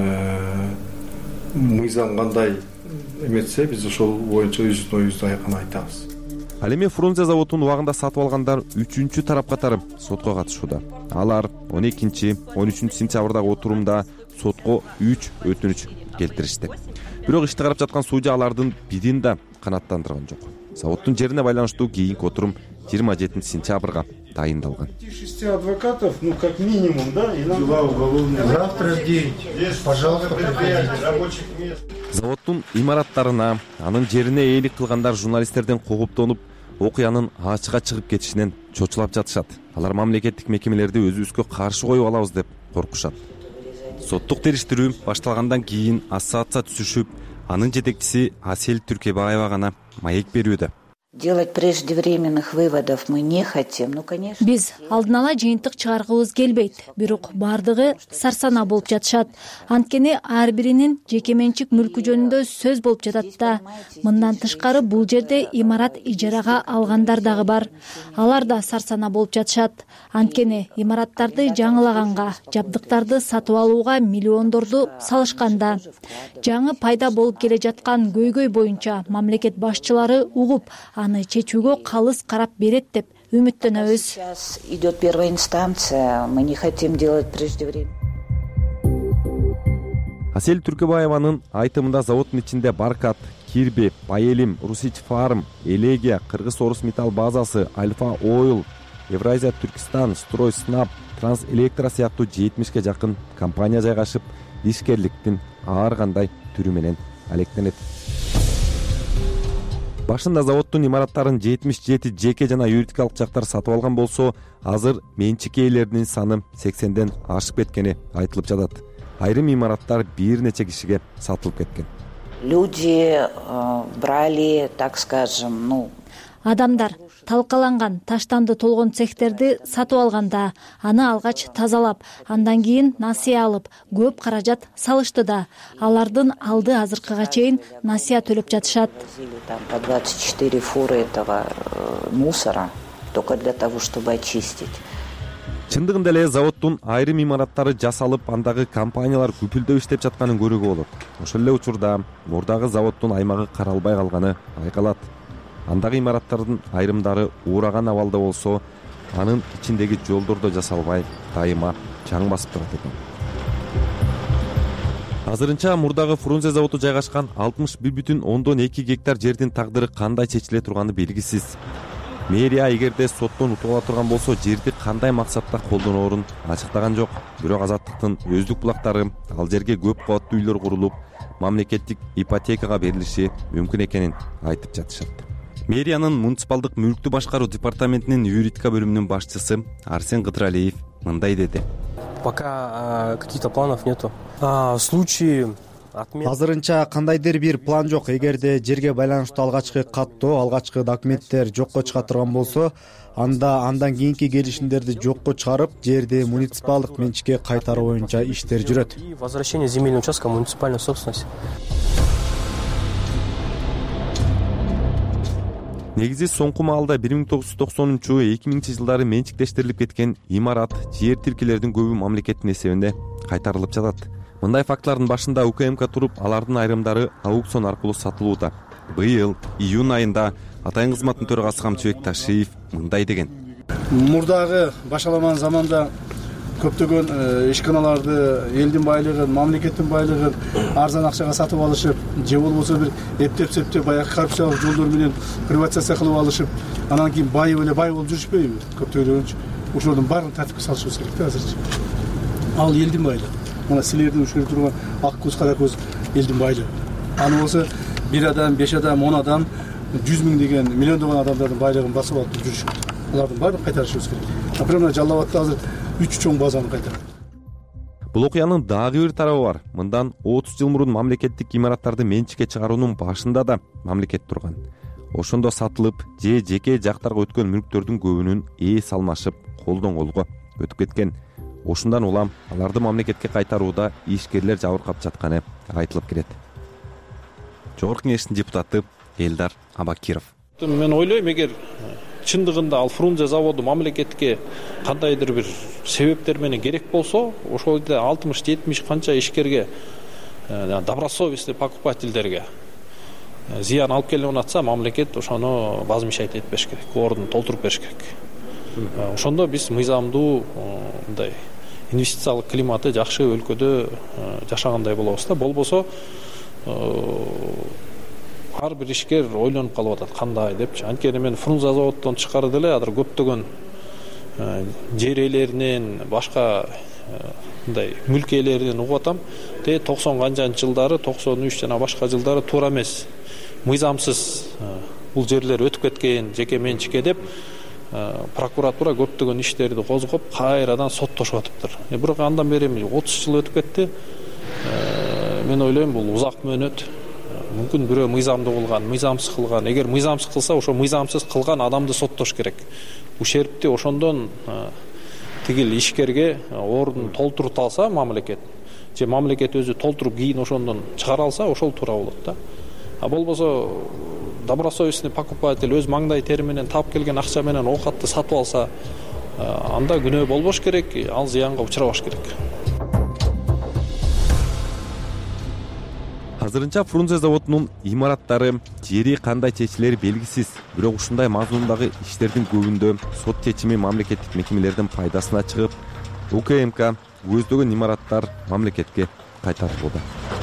Мыйзам кандай эметсе, биз ошол боюнча өзүбүздүн оюбузду айкын айтабыз. Ал эми Фрунзе заводун убагында сатып алгандар үчүнчү тарап катары сотко катышууда. Алар он экинчи он үчүнчү сентябрдагы отурумда сотко үч өтүнүч келтиришти. Бирок ишти карап жаткан судья алардын бирин да канааттандырган жок. Заводдун жерине байланыштуу кийинки отурум жыйырма жетинчи сентябрга дайындалган. Шести адвокатов, ну как минимум, да, и дела уголовные. Завтра в девять. Пожалуйста, приходите. Рабочих мест. Заводдун имараттарына, анын жерине ээлик кылгандар журналисттерден кооптонуп, окуянын ачыга чыгып кетишинен чочулап жатышат. Алар мамлекеттик мекемелерди өзүбүзгө каршы коюп алабыз деп коркушат. Соттук териштирүү башталгандан кийин ассоциация түзүшүп, анын жетекчиси Асель Түркебаева гана маек берүүдө. Делать преждевременных выводов мы не хотим. Ну, конечно. Биз алдын ала жыйынтык чыгаргыбыз келбейт. Бирок бардыгы сарсана болуп жатышат. Анткени ар биринин жеке менчик мүлкү жөнүндө сөз болуп жатат да. Мындан тышкары бул жерде имарат ижарага алгандар дагы бар. Алар да сарсана болуп жатышат. Анткени имараттарды жаңылаганга, жабдыктарды сатып алууга миллиондорду салышканда. Жаңы пайда болуп келе жаткан көйгөй боюнча мамлекет башчылары угуп, аны чечүүгө калыс карап берет деп үмүттөнөбүз. Сейчас идет первая инстанция, мы не хотим делать преждевременно. Асель Түркебаеванын айтымында заводдун ичинде Баркат, Кирби, Байелим, Русич Фарм, Элегия, Кыргыз Орус металл базасы, Альфа Ойл, Евразия Түркистан, Строй Снаб, Трансэлектро сыяктуу жетимишке жакын компания жайгашып, ишкерликтин ар кандай түрү менен алектенет. Башында заводдун имараттарын жетимиш жети жеке жана юридикалык жактар сатып алган болсо, азыр менчик ээлеринин саны сексенден ашып кеткени айтылып жатат. Айрым имараттар бир нече кишиге сатылып кеткен. Люди брали, так скажем, ну, адамдар талкаланган таштанды толгон цехтерди сатып алганда, аны алгач тазалап, андан кийин насыя алып, көп каражат салышты да. Алардын алды азыркыга чейин насыя төлөп жатышат. Там по двадцать четыре фуры этого мусора только для того, чтобы очистить. Чындыгында эле заводдун айрым имараттары жасалып, андагы компаниялар күпүлдөп иштеп жатканын көрүүгө болот. Ошол эле учурда мурдагы заводдун аймагы каралбай калганы айкалат. Андагы имараттардын айрымдары уураган абалда болсо, анын ичиндеги жолдор да жасалбай, дайыма чаң басып турат экен. Азырынча мурдагы Фрунзе заводу жайгашкан алтымыш бир бүтүн ондон эки гектар жердин тагдыры кандай чечиле турганы белгисиз. Мэрия эгерде соттон утуп ала турган болсо, жерди кандай максатта колдоноорун ачыктаган жок. Бирок Азаттыктын өздүк булактары ал жерге көп кабаттуу үйлөр курулуп, мамлекеттик ипотекага берилиши мүмкүн экенин айтып жатышат. мэриянын муниципалдык мүлктү башкаруу департаментинин юридика бөлүмүнүн башчысы Арсен Кыдыралиев мындай деди. Пока каких-то планов нету. В случае азырынча кандайдыр бир план жок. Эгерде жерге байланыштуу алгачкы каттоо, алгачкы документтер жокко чыга турган болсо, анда андан кийинки келишимдерди жокко чыгарып, жерди муниципалдык менчикке кайтаруу боюнча иштер жүрөт. Возвращение земельного участка в муниципальную собственность. Негизи соңку маалда бир миң тогуз жүз токсонунчу эки миңинчи жылдары менчиктештирилип кеткен имарат, жер тилкелердин көбү мамлекеттин эсебинде кайтарылып жатат. Мындай фактылардын башында УКМК туруп, алардын айрымдары аукцион аркылуу сатылууда. Быйыл июнь айында Атайын кызматтын төрагасы Камчыбек Ташиев мындай деген. Мурдагы башаламан заманда көптөгөн ишканаларды, элдин байлыгын, мамлекеттин байлыгын арзан акчага сатып алышып, же болбосо бир эптеп-септеп баягы коррупциялык жолдор менен приватизация кылып алышып, анан кийин байып эле бай болуп жүрүшпөйбү? Көптөгөнчү ошолордун баарын тартипке салышыбыз керек да азырчы. Ал элдин байлыгы. Мына силердин ушул турган ак көз, кара көз элдин байлыгы. Аны болсо бир адам, беш адам, он адам, жүз миң деген миллиондогон адамдардын байлыгын басып алып жүрүшөт. Алардын баарын кайтарышыбыз керек. Например, Жалал Абадта азыр үч чоң базаны кайтарды. Бул окуянын дагы бир тарабы бар. Мындан отуз жыл мурун мамлекеттик имараттарды менчикке чыгаруунун башында да мамлекет турган. Ошондо сатылып же жеке жактарга өткөн мүлктөрдүн көбүнүн ээс алмашып, колдон колго өтүп кеткен. Ошондан улам аларды мамлекетке кайтарууда ишкерлер жабыркап жатканы айтылып келет. Жогорку кеңештин депутаты Элдар Абакиров. Мен ойлойм, эгер чындыгында ал Фрунзе заводу мамлекетке кандайдыр бир себептер менен керек болсо, ошол жерде алтымыш жетимиш канча ишкерге, добросовестный покупательдерге зыян алып келип атса, мамлекет ошону возмещать этпеш керек, ордун толтуруп бериш керек. Ошондо биз мыйзамдуу мындай инвестициялык климаты жакшы өлкөдө жашагандай болобуз да. Болбосо ар бир ишкер ойлонуп калып атат, кандай депчи. Анткени мен Фрунзе заводдон тышкары деле азыр көптөгөн жер ээлеринен, башка мындай мүлк ээлеринен угуп атам. Те токсон канчанчы жылдары, токсон үч жана башка жылдары туура эмес, мыйзамсыз бул жерлер өтүп кеткен жеке менчикке деп прокуратура көптөгөн иштерди козгоп, кайрадан соттошуп атыптыр. Бирок андан бери отуз жыл өтүп кетти. Мен ойлойм, бул узак мөөнөт. Мүмкүн бирөө мыйзамдуу кылган, мыйзамсыз кылган. Эгер мыйзамсыз кылса, ошо мыйзамсыз кылган адамды соттош керек. Ушерпти ошондон тигил ишкерге ордун толтуруп алса мамлекет, же мамлекет өзү толтуруп кийин ошондон чыгара алса, ошол туура болот да. А болбосо добросовестный покупатель өз маңдай тери менен таап келген акча менен оокатты сатып алса, анда күнөө болбош керек, ал зыянга учурабаш керек. Азырынча Фрунзе заводунун имараттары, жери кандай чечилери белгисиз. Бирок ушундай мазмундагы иштердин көбүндө сот чечими мамлекеттик мекемелердин пайдасына чыгып, УКМК көздөгөн имараттар мамлекетке кайтарылууда.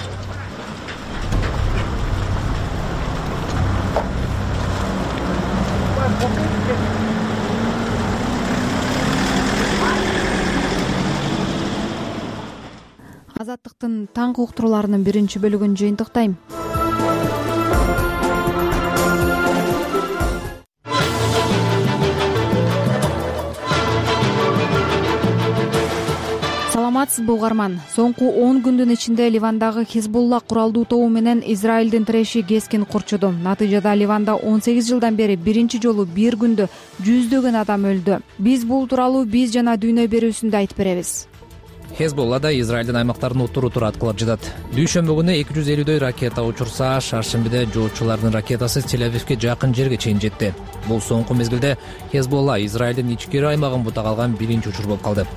Азаттыктын таңкы уктурууларынын биринчи бөлүгүн жыйынтыктайм. Саламатсызбы угарман. Соңку он күндүн ичинде Ливандагы Хизбулла куралдуу тобу менен Израилдин тиреши кескин курчуду. Натыйжада Ливанда он сегиз жылдан бери биринчи жолу бир күндө жүздөгөн адам өлдү. Биз бул тууралуу биз жана дүйнө берүүсүндө айтып беребиз. Хезболла да Израилдин аймактарын утуру-утуру аткылап жатат. Дүйшөмбү күнү эки жүз элүүдөй ракета учурса, шаршембиде жоочулардын ракетасы Тель-Авивге жакын жерге чейин жетти. Бул соңку мезгилде Хезболла Израилдин ички аймагын бутак алган биринчи учур болуп калды.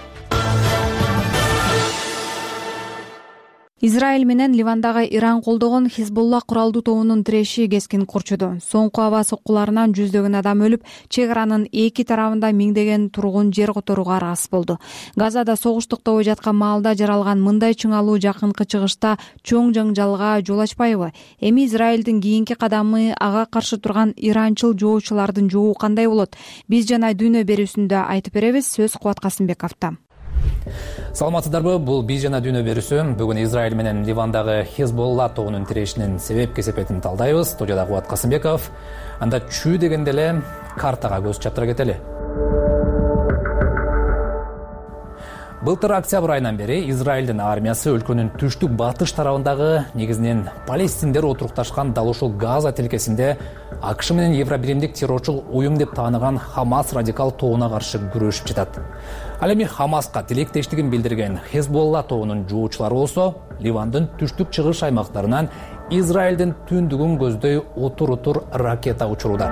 Израиль менен Ливандагы Иран колдогон Хизбулла куралдуу тобунун тиреши кескин курчуду. Соңку аба соккуларынан жүздөгөн адам өлүп, чек аранын эки тарабында миңдеген тургун жер которууга аргасыз болду. Газада согуш токтобой жаткан маалда жаралган мындай чыңалуу жакынкы чыгышта чоң жаңжалга жол ачпайбы? Эми Израилдин кийинки кадамы ага каршы турган иранчыл жоочулардын жобу кандай болот? Биз жана дүйнө берүүсүндө айтып беребиз. Сөз Кубат Касымбековдо. саламатсыздарбы, бул биз жана дүйнө берүүсү. Бүгүн Израиль менен Ливандагы Хезболла тобунун тирешинин себеп кесепетин талдайбыз. Студияда Кубат Касымбеков. Анда чүй дегенде эле картага көз чаптыра кетели. Былтыр октябрь айынан бери Израилдин армиясы өлкөнүн түштүк батыш тарабындагы негизинен палестиндер отурукташкан дал ушул Газа тилкесинде АКШ менен Евробиримдик террорчул уюм деп тааныган Хамас радикал тобуна каршы күрөшүп жатат. Ал эми Хамаска тилектештигин билдирген Хезболла тобунун жоочулары болсо Ливандын түштүк чыгыш аймактарынан Израилдин түндүгүн көздөй утур-утур ракета учуруда.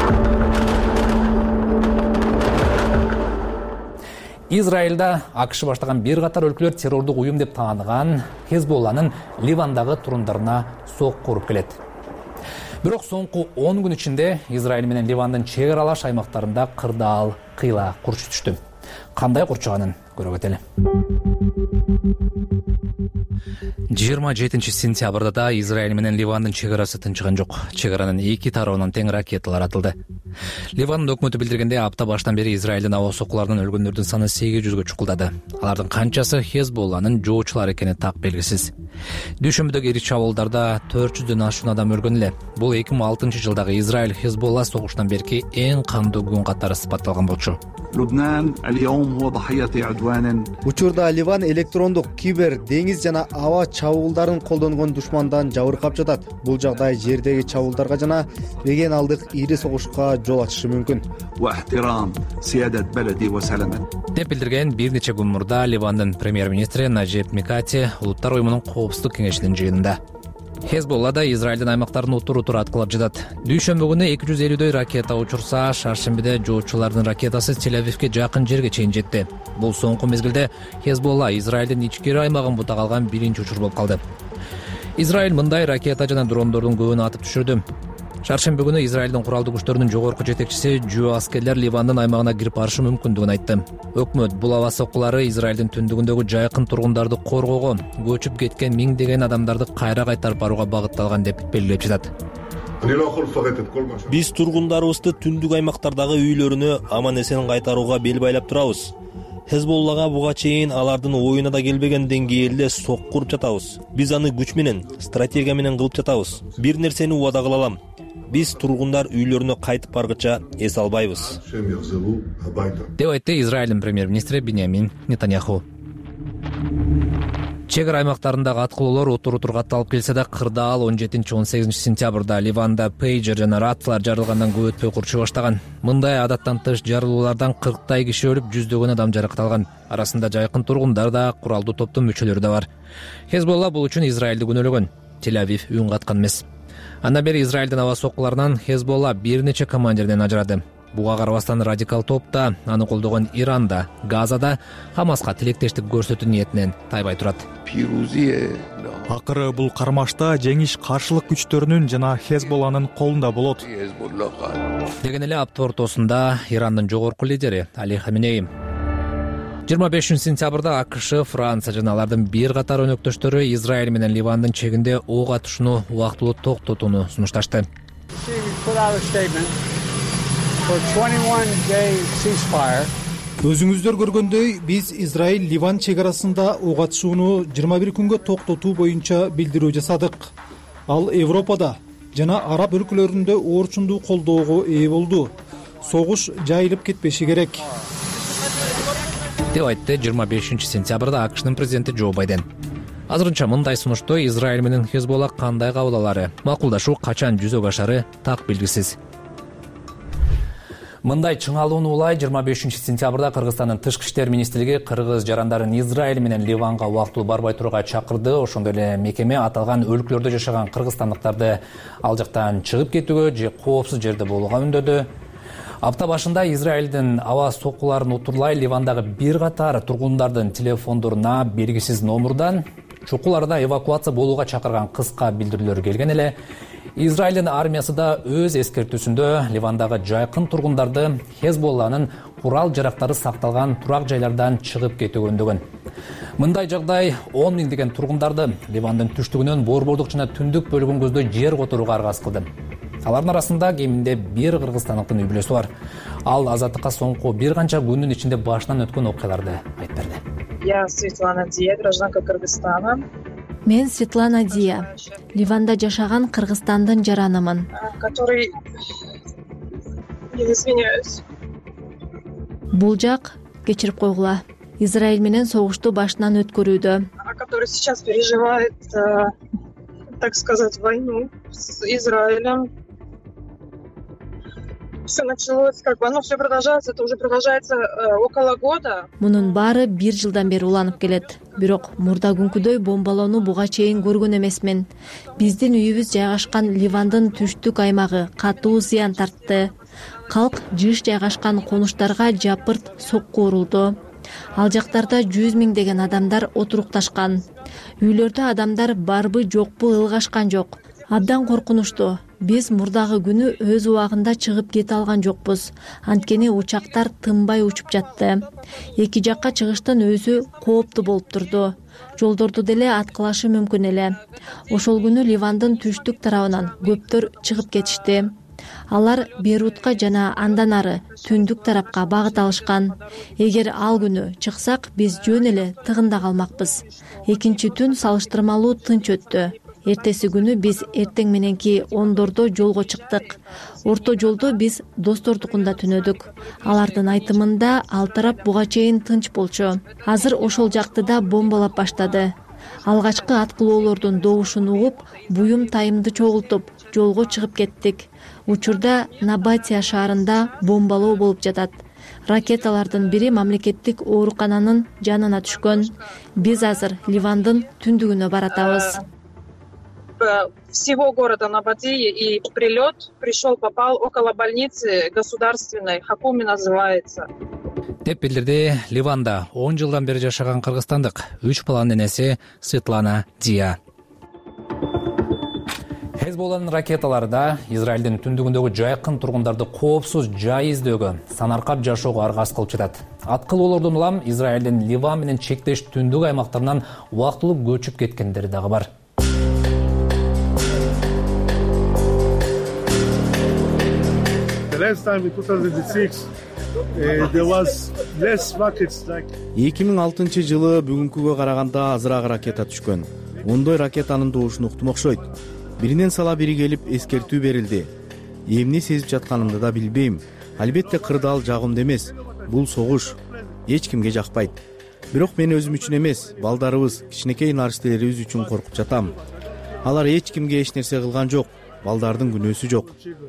Израилда АКШ баштаган бир катар өлкөлөр террордук уюм деп тааныган Хезболланын Ливандагы турундарына сокку уруп келет. Бирок соңку он күн ичинде Израиль менен Ливандын чек аралаш аймактарында кырдаал кыйла курч түштү. Кандай курчаганын көрө кетели. жыйырма жетинчи сентябрда да Израиль менен Ливандын чек арасы тынчыган жок. Чек аранын эки тарабынан тең ракеталар атылды. Ливандын өкмөтү билдиргенде апта баштан бери Израилдин аба соккуларынан өлгөндөрдүн саны сегиз жүзгө чукулдады. Алардын канчасы Хезболланын жоочулары экени так белгисиз. Дүйшөмбүдөгү ири чабуулдарда төрт жүздөн ашуун адам өлгөн эле. Бул эки миң алтынчы жылдагы Израиль Хезболла согуштан берки эң кандуу күн катары сыпатталган болчу. Учурда Ливан электрондук, кибер, деңиз жана аба чабуулдарын колдонгон душмандан жабыркап жатат. Бул жагдай жердеги чабуулдарга жана регионалдык ири согушка жол ачышы мүмкүн. Деп билдирген бир нече күн мурда Ливандын премьер-министри Нажиб Микати Улуттар уюмунун коопсуздук кеңешинин жыйынында. Хезболла да Израилдин аймактарын утур-утур аткылап жатат. Дүйшөмбү күнү эки жүз элүүдөй ракета учурса, шаршембиде жоочулардын ракетасы Тель-Авивге жакын жерге чейин жетти. Бул соңку мезгилде Хезболла Израилдин ичкери аймагын бутак алган биринчи учур болуп калды. Израиль мындай ракета жана дрондордун көбүн атып түшүрдү. Шаршемби күнү Израилдин куралдуу күчтөрүнүн жогорку жетекчиси жөө аскерлер Ливандын аймагына кирип барышы мүмкүндүгүн айтты. Өкмөт бул аба соккулары Израилдин түндүгүндөгү жайкын тургундарды коргоого, көчүп кеткен миңдеген адамдарды кайра кайтарып барууга багытталган деп белгилеп жатат. Биз тургундарыбызды түндүк аймактардагы үйлөрүнө аман эсен кайтарууга бел байлап турабыз. Хезболлага буга чейин алардын оюна да келбеген деңгээлде сокку уруп жатабыз. Биз аны күч менен, стратегия менен кылып жатабыз. Бир нерсени убада кылалам. Биз тургундар үйлөрүнө кайтып баргыча эс албайбыз. Деп айтты Израилдин премьер-министри Биньямин Нетаньяху. Чек ара аймактарындагы аткылоолор утур-утур катталып келсе да, кырдаал он жетинчи он сегизинчи сентябрда Ливанда пейджер жана рациялар жарылгандан көп өтпөй курчуй баштаган. Мындай адаттан тыш жарылуулардан кырктай киши өлүп, жүздөгөн адам жаракат алган. Арасында жайкын тургундар да, куралдуу топтун мүчөлөрү да бар. Хезболла бул үчүн Израилди күнөөлөгөн. Тель-Авив үн каткан эмес. Андан бери Израилдин аба соккуларынан Хезболла бир нече командирден ажырады. Буга карабастан радикал топ да, аны колдогон Иран да, Газада Хамаска тилектештик көрсөтүү ниетинен тайбай турат. Акыры бул кармашта жеңиш каршылык күчтөрүнүн жана Хезболланын колунда болот. Деген эле апта ортосунда Ирандын жогорку лидери Али Хаменеи жыйырма бешинчи сентябрда АКШ, Франция жана алардын бир катар өнөктөштөрү Израиль менен Ливандын чегинде ок атышууну убактылуу токтотууну сунушташты. Өзүңүздөр көргөндөй, биз Израиль Ливан чек арасында ок атышууну жыйырма бир күнгө токтотуу боюнча билдирүү жасадык. Ал Европада жана араб өлкөлөрүндө орчундуу колдоого ээ болду. Согуш жайылып кетпеши керек. Деп айтты жыйырма бешинчи сентябрда АКШнын президенти Джо Байден. Азырынча мындай сунушту Израиль менен Хезболла кандай кабыл алары, макулдашуу качан жүзөгө ашары так белгисиз. Мындай чыңалууну улай жыйырма бешинчи сентябрда Кыргызстандын тышкы иштер министрлиги кыргыз жарандарын Израиль менен Ливанга убактылуу барбай турууга чакырды. Ошондой эле мекеме аталган өлкөлөрдө жашаган кыргызстандыктарды ал жактан чыгып кетүүгө же коопсуз жерде болууга үндөдү. Апта башында Израилдин аба соккуларын утурлай Ливандагы бир катар тургундардын телефондоруна белгисиз номурдан чукул арада эвакуация болууга чакырган кыска билдирүүлөр келген эле. Израилдин армиясы да өз эскертүүсүндө Ливандагы жайкын тургундарды Хезболланын курал жарактары сакталган турак жайлардан чыгып кетүүгө үндөгөн. Мындай жагдай он миңдеген тургундарды Ливандын түштүгүнөн борбордук жана түндүк бөлүгүн көздөй жер которууга аргасыз кылды. Алардын арасында кеминде бир кыргызстандыктын үй бүлөсү бар. Ал Азаттыкка соңку бир канча күндүн ичинде башынан өткөн окуяларды айтып берди. Я Светлана Дия, гражданка Кыргызстана. Мен Светлана Дия, Ливанда жашаган Кыргызстандын жаранымын. Который, я извиняюсь. Бул жак кечирип койгула. Израиль менен согушту башынан өткөрүүдө. Который сейчас переживает, так сказать, войну с Израилем. Все началось, как бы, оно все продолжается, это уже продолжается э, около года. Мунун баары бир жылдан бери уланып келет. Бирок мурда күнкүдөй бомбалоону буга чейин көргөн эмесмин. Биздин үйүбүз жайгашкан Ливандын түштүк аймагы катуу зыян тартты. Калк жыш жайгашкан конуштарга жапырт сокку урулду. Ал жактарда жүз миңдеген адамдар отурукташкан. Үйлөрдө адамдар барбы жокпу ылгашкан жок. Абдан коркунучтуу. Биз мурдагы күнү өз убагында чыгып кете алган жокпуз. Анткени учактар тынбай учуп жатты. Эки жакка чыгыштын өзү кооптуу болуп турду. Жолдорду деле аткылашы мүмкүн эле. Ошол күнү Ливандын түштүк тарабынан көптөр чыгып кетишти. Алар Бейрутка жана андан ары түндүк тарапка багыт алышкан. Эгер ал күнү чыксак, биз жөн эле тыгында калмакпыз. Экинчи түн салыштырмалуу тынч өттү. Эртеси күнү биз эртең мененки ондордо жолго чыктык. Орто жолдо биз достордукунда түнөдүк. Алардын айтымында ал тарап буга чейин тынч болчу. Азыр ошол жакты да бомбалап баштады. Алгачкы аткылоолордун добушун угуп, буюм тайымды чогултуп, жолго чыгып кеттик. Учурда Набатия шаарында бомбалоо болуп жатат. Ракеталардын бири мамлекеттик оорукананын жанына түшкөн. Биз азыр Ливандын түндүгүнө баратабыз. Всего города Набатии, и прилет пришел, попал около больницы государственной, Хакуми называется. Деп билдирди Ливанда он жылдан бери жашаган кыргызстандык үч баланын энеси Светлана Дия. Хезболланын ракеталары да Израилдин түндүгүндөгү жайкын тургундарды коопсуз жай издөөгө, санаркап жашоого аргасыз кылып жатат. Аткылоолордон улам Израилдин Ливан менен чектеш түндүк аймактарынан убактылуу көчүп кеткендери дагы бар. эки миң алтынчы жылы бүгүнкүгө караганда азыраак ракета түшкөн. Ондой ракетанын добушун уктум окшойт. Биринен сала бири келип эскертүү берилди. Эмне сезип жатканымды да билбейм. Албетте кырдаал жагымдуу эмес. Бул согуш эч кимге жакпайт. Бирок мен өзүм үчүн эмес, балдарыбыз, кичинекей нариштелерибиз үчүн коркуп жатам. Алар эч кимге эч нерсе кылган жок. Балдардын күнөөсү жок.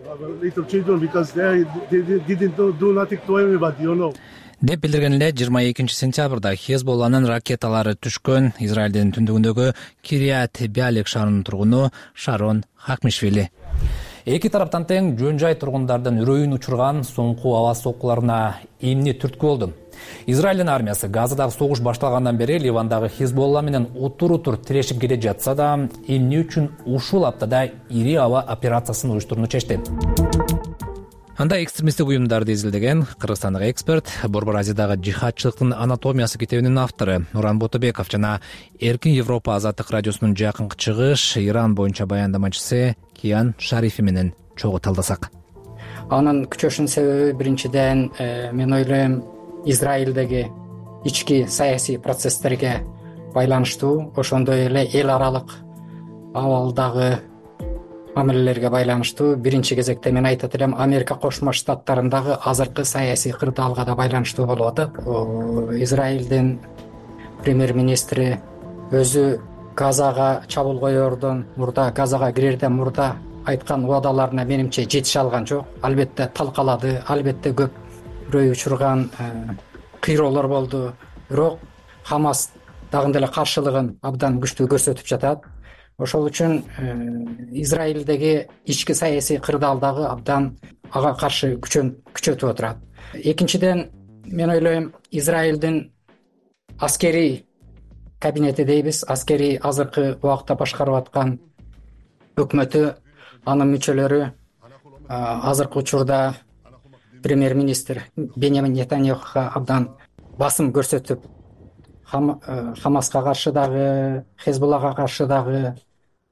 Деп билдирген эле жыйырма экинчи сентябрда Хезболланын ракеталары түшкөн Израилдин түндүгүндөгү Кирият Бялик шаарынын тургуну Шарон Хакмишвили. Эки тараптан тең жөн жай тургундардын үрөйүн учурган соңку аба соккуларына эмне түрткү болду? Израилдин армиясы Газадагы согуш башталгандан бери Ливандагы Хезболла менен утур-утур тирешип келе жатса да, эмне үчүн ушул аптада ири аба операциясын уюштурууну чечти? Анда экстремисттик уюмдарды изилдеген кыргызстандык эксперт, Борбор Азиядагы жихадчылыктын анатомиясы китебинин автору Нуран Ботобеков жана Эркин Европа азаттык радиосунун жакынкы чыгыш Иран боюнча баяндамачысы Киян Шарифи менен чогуу талдасак. Анын күчөшүнүн себеби биринчиден мен ойлойм Израилдеги ички саясий процесстерге байланыштуу, ошондой эле эл аралык абалдагы мамилелерге байланыштуу. Биринчи кезекте мен айтат элем Америка Кошмо Штаттарындагы азыркы саясий кырдаалга да байланыштуу болуп атат. Израилдин премьер-министри өзү Газага чабуул коердон мурда, Газага кирерден мурда айткан убадаларына менимче жетише алган жок. Албетте талкалады, албетте көп үрөй учурган кыйроолор болду. Бирок Хамас дагы деле каршылыгын абдан күчтүү көрсөтүп жатат. Ошол үчүн Израилдеги ички саясий кырдаалдагы абдан ага каршы күчөтүп отурат. Экинчиден, мен ойлойм, Израилдин аскерий кабинети дейбиз, аскерий азыркы убакта башкарып аткан өкмөтү, анын мүчөлөрү азыркы учурда премьер-министр Беньямин Нетаньяхуга абдан басым көрсөтүп, Хамаска каршы дагы, Хезболлага каршы дагы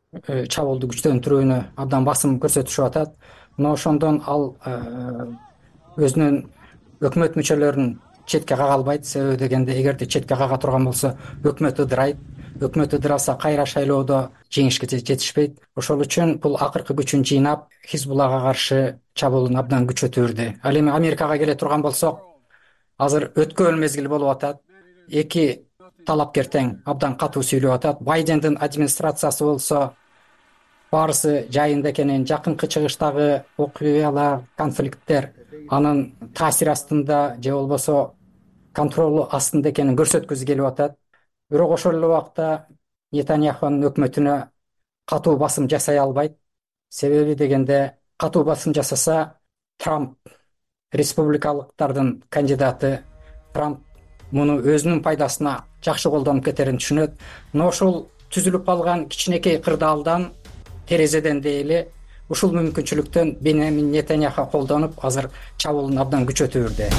чабуулду күчтөндүрүүнү абдан басым көрсөтүшүп атат. Мына ошондон ал өзүнүн өкмөт мүчөлөрүн четке кага албайт. Себеби дегенде эгерде четке кага турган болсо өкмөт ыдырайт. Өкмөт ыдыраса кайра шайлоодо жеңишке жетишпейт. Ошол үчүн бул акыркы күчүн жыйнап Хизбуллага каршы чабуулун абдан күчөтүүдө. Ал эми Америкага келе турган болсок, азыр өткөн мезгил болуп атат. Эки талапкер тең абдан катуу сүйлөп атат. Байдендин администрациясы болсо баарысы жайында экенин, жакынкы чыгыштагы окуялар, конфликттер анын таасири астында же болбосо контролу астында экенин көрсөткүсү келип атат. Бирок ошол эле убакта Нетаньяхунун өкмөтүнө катуу басым жасай албайт. Себеби дегенде катуу басым жасаса Трамп, республикалыктардын кандидаты Трамп муну өзүнүн пайдасына жакшы колдонуп кетерин түшүнөт. Мына ошол түзүлүп калган кичинекей кырдаалдан, терезеден дейли ушул мүмкүнчүлүктөн Беньямин Нетаньяху колдонуп азыр чабуулун абдан күчөтүүдө.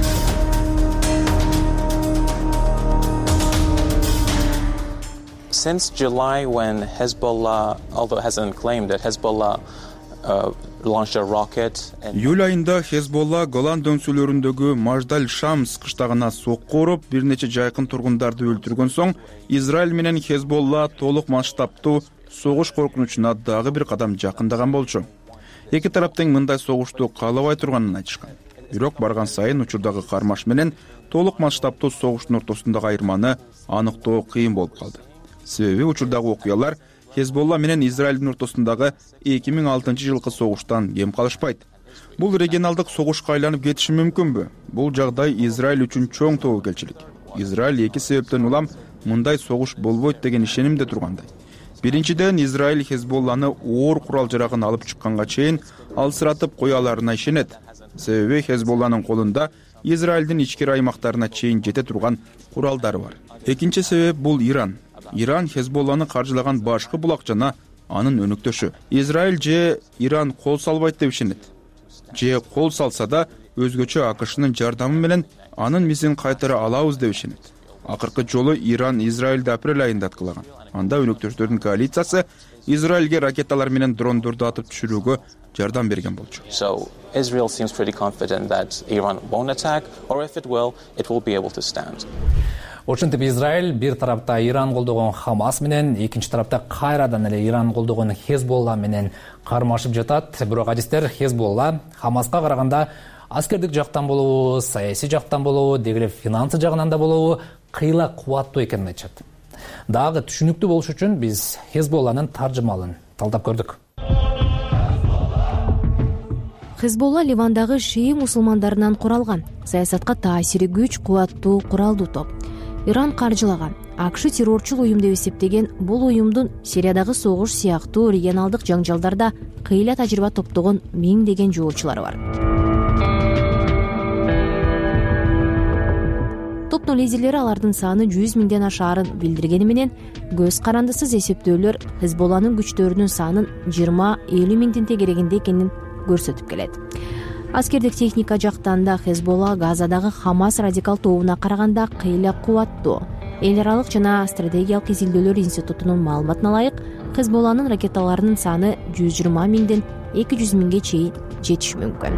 Since July, when Hezbollah, although it hasn't claimed it, Hezbollah uh, launched a rocket. Июль айында Хезболла Голан дөңсөлөрүндөгү Маждаль Шамс кыштагына сокку уруп, бир нече жайкын тургундарды өлтүргөн соң, Израиль менен Хезболла толук масштабтуу согуш коркунучуна дагы бир кадам жакындаган болчу. Эки тарап тең мындай согушту каалабай турганын айтышкан. Бирок барган сайын учурдагы кармаш менен толук масштабтуу согуштун ортосундагы айырманы аныктоо кыйын болуп калды. Себеби учурдагы окуялар Хезболла менен Израилдин ортосундагы эки миң алтынчы жылкы согуштан кем калышпайт. Бул регионалдык согушка айланып кетиши мүмкүнбү? Бул жагдай Израиль үчүн чоң тобокелчилик. Израиль эки себептен улам мындай согуш болбойт деген ишенимде тургандай. Биринчиден, Израиль Хезболланы оор курал жарагын алып чыкканга чейин алсыратып кое аларына ишенет. Себеби Хезболланын колунда Израилдин ичкери аймактарына чейин жете турган куралдары бар. Экинчи себеп бул Иран. Иран Хезболланы каржылаган башкы булак жана анын өнөктөшү. Израиль же Иран кол салбайт деп ишенет. Же кол салса да өзгөчө АКШнын жардамы менен анын мисин кайтара алабыз деп ишенет. Акыркы жолу Иран Израилди апрель айында аткылаган. Анда өнөктөштөрдүн коалициясы Израилге ракеталар менен дрондорду атып түшүрүүгө жардам берген болчу. So Israel seems pretty confident that Iran won't attack, or if it will, it will be able to stand. Ошентип Израиль бир тарапта Иран колдогон Хамас менен, экинчи тарапта кайрадан эле Иран колдогон Хезболла менен кармашып жатат. Бирок адистер Хезболла Хамаска караганда аскердик жактан болобу, саясий жактан болобу, деги эле финансы жагынан да болобу кыйла кубаттуу экенин айтышат. Дагы түшүнүктүү болуш үчүн биз Хезболланын таржымалын талдап көрдүк. Хезболла Ливандагы шии мусулмандарынан куралган, саясатка таасири күч, кубаттуу куралдуу топ. Иран каржылаган, АКШ террорчул уюм деп эсептеген бул уюмдун Сириядагы согуш сыяктуу регионалдык жаңжалдарда кыйла тажрыйба топтогон миңдеген жоочулары бар. Топтун лидерлери алардын саны жүз миңден ашаарын билдиргени менен, көз карандысыз эсептөөлөр Хезболланын күчтөрүнүн санын жыйырма элүү миңдин тегерегинде экенин көрсөтүп келет. Аскердик техника жактан да Хезболла Газадагы Хамас радикал тобуна караганда кыйла кубаттуу. Эл аралык жана стратегиялык изилдөөлөр институтунун маалыматына ылайык, Хезболланын ракеталарынын саны жүз жыйырма миңден эки жүз миңге чейин жетиши мүмкүн.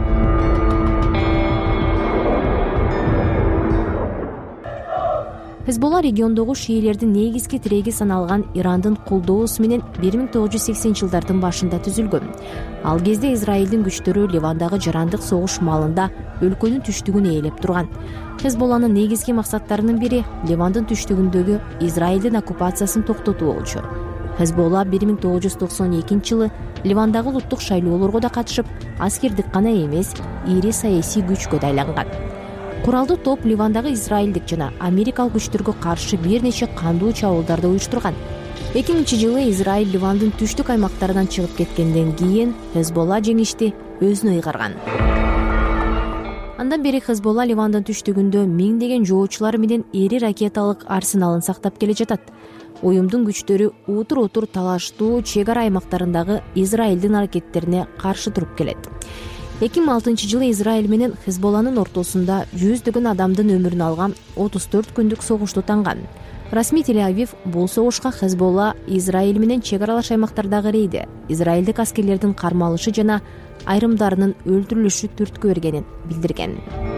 Хезболла региондогу шиилердин негизги тиреги саналган Ирандын колдоосу менен бир миң тогуз жүз сексенинчи жылдардын башында түзүлгөн. Ал кезде Израилдин күчтөрү Ливандагы жарандык согуш маалында өлкөнүн түштүгүн ээлеп турган. Хезболланын негизги максаттарынын бири Ливандын түштүгүндөгү Израилдин оккупациясын токтотуу болчу. Хезболла бир миң тогуз жүз токсон экинчи жылы Ливандагы улуттук шайлоолорго да катышып, аскердик гана эмес, ири саясий күчкө да айланган. Куралдуу топ Ливандагы израилдик жана америкалык күчтөргө каршы бир нече кандуу чабуулдарды уюштурган. эки миңинчи жылы Израиль Ливандын түштүк аймактарынан чыгып кеткенден кийин Хезболла жеңишти өзүнө ыйгарган. Андан бери Хезболла Ливандын түштүгүндө миңдеген жоочулары менен ири ракеталык арсеналын сактап келе жатат. Уюмдун күчтөрү утур-утур талаштуу чек ара аймактарындагы Израилдин аракеттерине каршы туруп келет. эки миң алтынчы жылы Израиль менен Хезболланын ортосунда жүздөгөн адамдын өмүрүн алган отуз төрт күндүк согушту танган. Расмий Тель-Авив бул согушка Хезболла Израиль менен чек аралаш аймактардагы рейди, израилдик аскерлердин кармалышы жана айрымдарынын өлтүрүлүшү түрткү бергенин билдирген.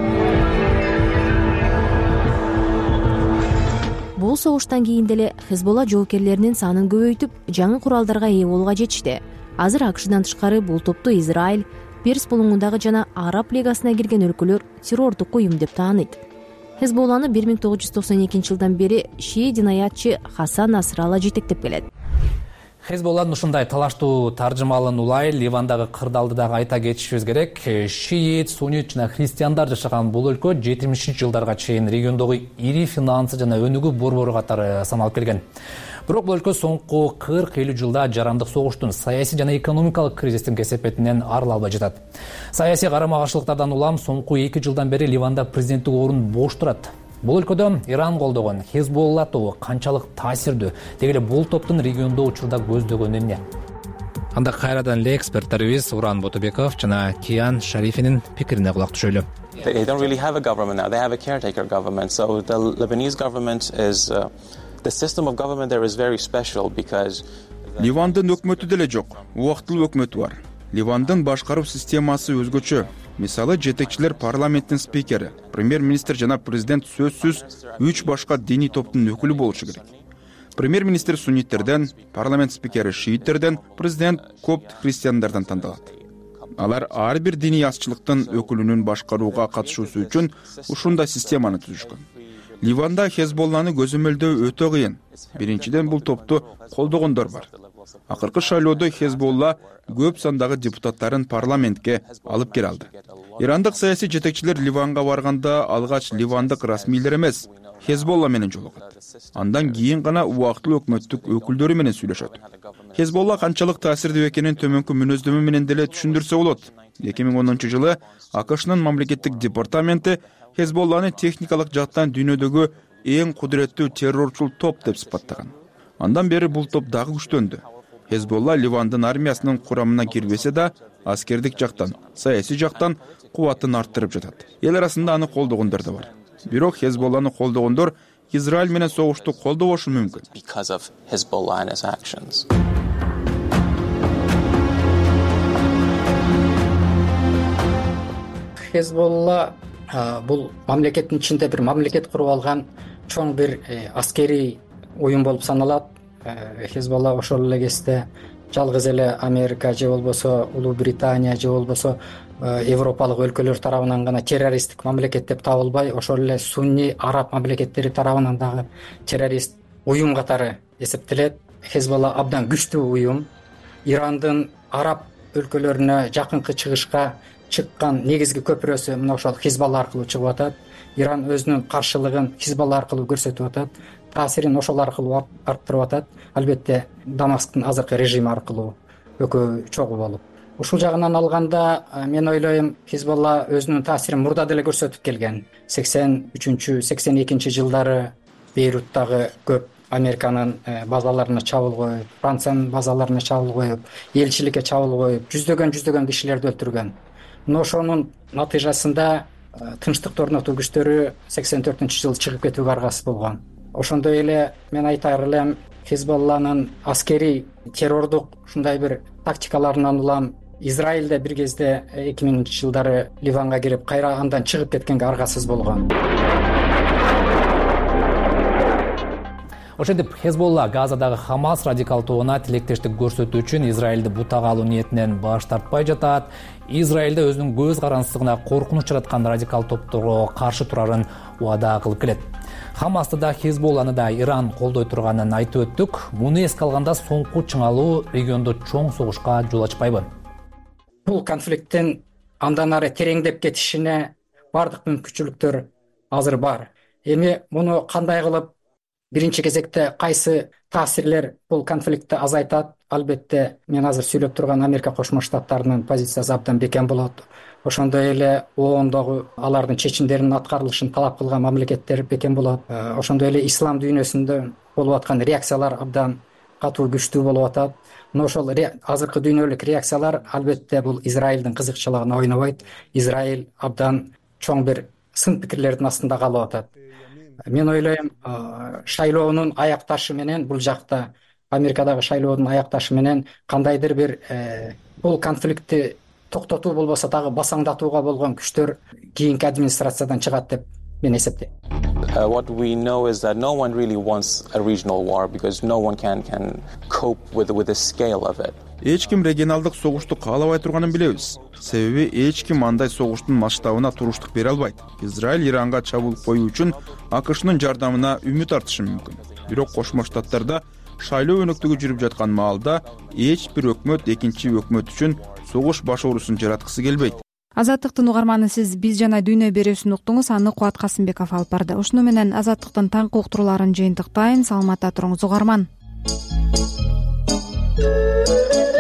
Бул согуштан кийин деле Хезболла жоокерлеринин санын көбөйтүп, жаңы куралдарга ээ болууга жетишти. Азыр АКШдан тышкары бул топту Израиль, Перс булуңундагы жана Араб лигасына кирген өлкөлөр террордук уюм деп тааныйт. Хезболланы бир миң тогуз жүз токсон экинчи жылдан бери шии динаятчы Хасан Насралла жетектеп келет. Хезболланын ушундай талаштуу таржымалын улай Ливандагы кырдаалды дагы айта кетишибиз керек. Шиит, суннит жана христиандар жашаган бул өлкө жетимишинчи жылдарга чейин региондогу ири финансы жана өнүгүү борбору катары саналып келген. Бирок бул өлкө соңку кырк элүү жылда жарандык согуштун, саясий жана экономикалык кризистин кесепетинен арыла албай жатат. Саясий карама-каршылыктардан улам соңку эки жылдан бери Ливанда президенттик орун бош турат. Бул өлкөдө Иран колдогон Хезболла тобу канчалык таасирдүү, деги эле бул топтун региондо учурда көздөгөнү эмне? Анда кайрадан эле эксперттарыбыз Уран Ботобеков жана Киян Шарифинин пикирине кулак түшөлү. They don't really have a government now. They have a caretaker government. So the Lebanese government is uh, the system of government there is very special because Ливандын өкмөтү деле жок, убактылуу өкмөтү бар. Ливандын башкаруу системасы өзгөчө. Мисалы, жетекчилер парламенттин спикери, премьер-министр жана президент сөзсүз үч башка диний топтун өкүлү болушу керек. Премьер-министр сунниттерден, парламент спикери шииттерден, президент копт христиандардан тандалат. Алар ар бир диний азчылыктын өкүлүнүн башкарууга катышуусу үчүн ушундай системаны түзүшкөн. Ливанда Хезболланы көзөмөлдөө өтө кыйын. Биринчиден бул топту колдогондор бар. Акыркы шайлоодо Хезболла көп сандагы депутаттарын парламентке алып келе алды. Ирандык саясий жетекчилер Ливанга барганда алгач ливандык расмийлер эмес, Хезболла менен жолугат. Андан кийин гана убактылуу өкмөттүк өкүлдөрү менен сүйлөшөт. Хезболла канчалык таасирдүү экенин төмөнкү мүнөздөмө менен деле түшүндүрсө болот. эки миң онунчу жылы АКШнын мамлекеттик департаменти Хезболланы техникалык жактан дүйнөдөгү эң кудуреттүү террорчул топ деп сыпаттаган. Андан бери бул топ дагы күчтөндү. Хезболла Ливандын армиясынын курамына кирбесе да, аскердик жактан, саясий жактан кубатын арттырып жатат. Эл арасында аны колдогондор да бар. Бирок Хезболланы колдогондор Израиль менен согушту колдобошу мүмкүн. Хезболла бул мамлекеттин ичинде бир мамлекет куруп алган чоң бир аскерий уюм болуп саналат. Хезболла ошол эле кезде жалгыз эле Америка же болбосо Улуу Британия же болбосо европалык өлкөлөр тарабынан гана террористтик мамлекет деп табылбай, ошол эле сунни араб мамлекеттери тарабынан дагы террорист уюм катары эсептелет. Хезболла абдан күчтүү уюм. Ирандын араб өлкөлөрүнө жакынкы чыгышка чыккан негизги көпүрөсү мына ошол Хезболла аркылуу чыгып атат. Иран өзүнүн каршылыгын Хезболла аркылуу көрсөтүп атат. Таасирин ошол аркылуу арттырып атат. Албетте Дамасктын азыркы режими аркылуу экөө чогуу болуп. Ушул жагынан алганда мен ойлойм, Хезболла өзүнүн таасирин мурда деле көрсөтүп келген. сексен үчүнчү сексен экинчи жылдары Бейруттагы көп Американын базаларына чабуул коюп, Франциянын базаларына чабуул коюп, элчиликке чабуул коюп, жүздөгөн жүздөгөн кишилерди өлтүргөн. Мына ошонун натыйжасында тынчтыкты орнотуу күчтөрү сексен төртүнчү жылы чыгып кетүүгө аргасыз болгон. Ошондой эле мен айтар элем, Хезболланын аскерий террордук ушундай бир тактикаларынан улам Израилде бир кезде эки миңинчи жылдары Ливанга кирип, кайра андан чыгып кеткенге аргасыз болгон. Ошентип Хезболла Газадагы Хамас радикал тобуна тилектештик көрсөтүү үчүн Израилди бутага алуу ниетинен баш тартпай жатат. Израилде өзүнүн көз карандысына коркунуч жараткан радикал топторго каршы турарын убада кылып келет. Хамасты да Хезболланы да Иран колдой турганын айтып өттүк. Муну эске алганда соңку чыңалуу региондо чоң согушка жол ачпайбы? Бул конфликттин андан ары тереңдеп кетишине бардык мүмкүнчүлүктөр азыр бар. Эми муну кандай кылып биринчи кезекте кайсы таасирлер бул конфликтти азайтат? Албетте мен азыр сүйлөп турган Америка Кошмо Штаттарынын позициясы абдан бекем болот. Ошондой эле оондогу алардын чечимдеринин аткарылышын талап кылган мамлекеттер бекем болот. Ошондой эле ислам дүйнөсүндө болуп аткан реакциялар абдан катуу күчтүү болуп атат. Мына ошол азыркы дүйнөлүк реакциялар албетте бул Израилдин кызыкчылыгына ойнобойт. Израиль абдан чоң бир сын пикирлердин астында калып атат. мен ойлойм шайлоонун аякташы менен бул жакта Америкадагы шайлоодун аякташы менен кандайдыр бир бул конфликтти токтотуу болбосо дагы басаңдатууга болгон күчтөр кийинки администрациядан чыгат деп мен эсептейм. Uh, what we know is that no one really wants a regional war because no one can can cope with with the scale of it. Эч ким регионалдык согушту каалабай турганын билебиз. Себеби эч ким андай согуштун масштабына туруштук бере албайт. Израиль Иранга чабуул коюу үчүн АКШнын жардамына үмүт артышы мүмкүн. Бирок Кошмо Штаттарда шайлоо өнөктүгү жүрүп жаткан маалда эч бир өкмөт экинчи өкмөт үчүн согуш баш оорусун жараткысы келбейт. Азаттыктын угарманы, сиз Биз жана дүйнө берүүсүн уктуңуз, аны Кубат Касымбеков алып барды. Ушуну менен Азаттыктын таңкы уктурууларын жыйынтыктайм. Саламатта туруңуз угарман.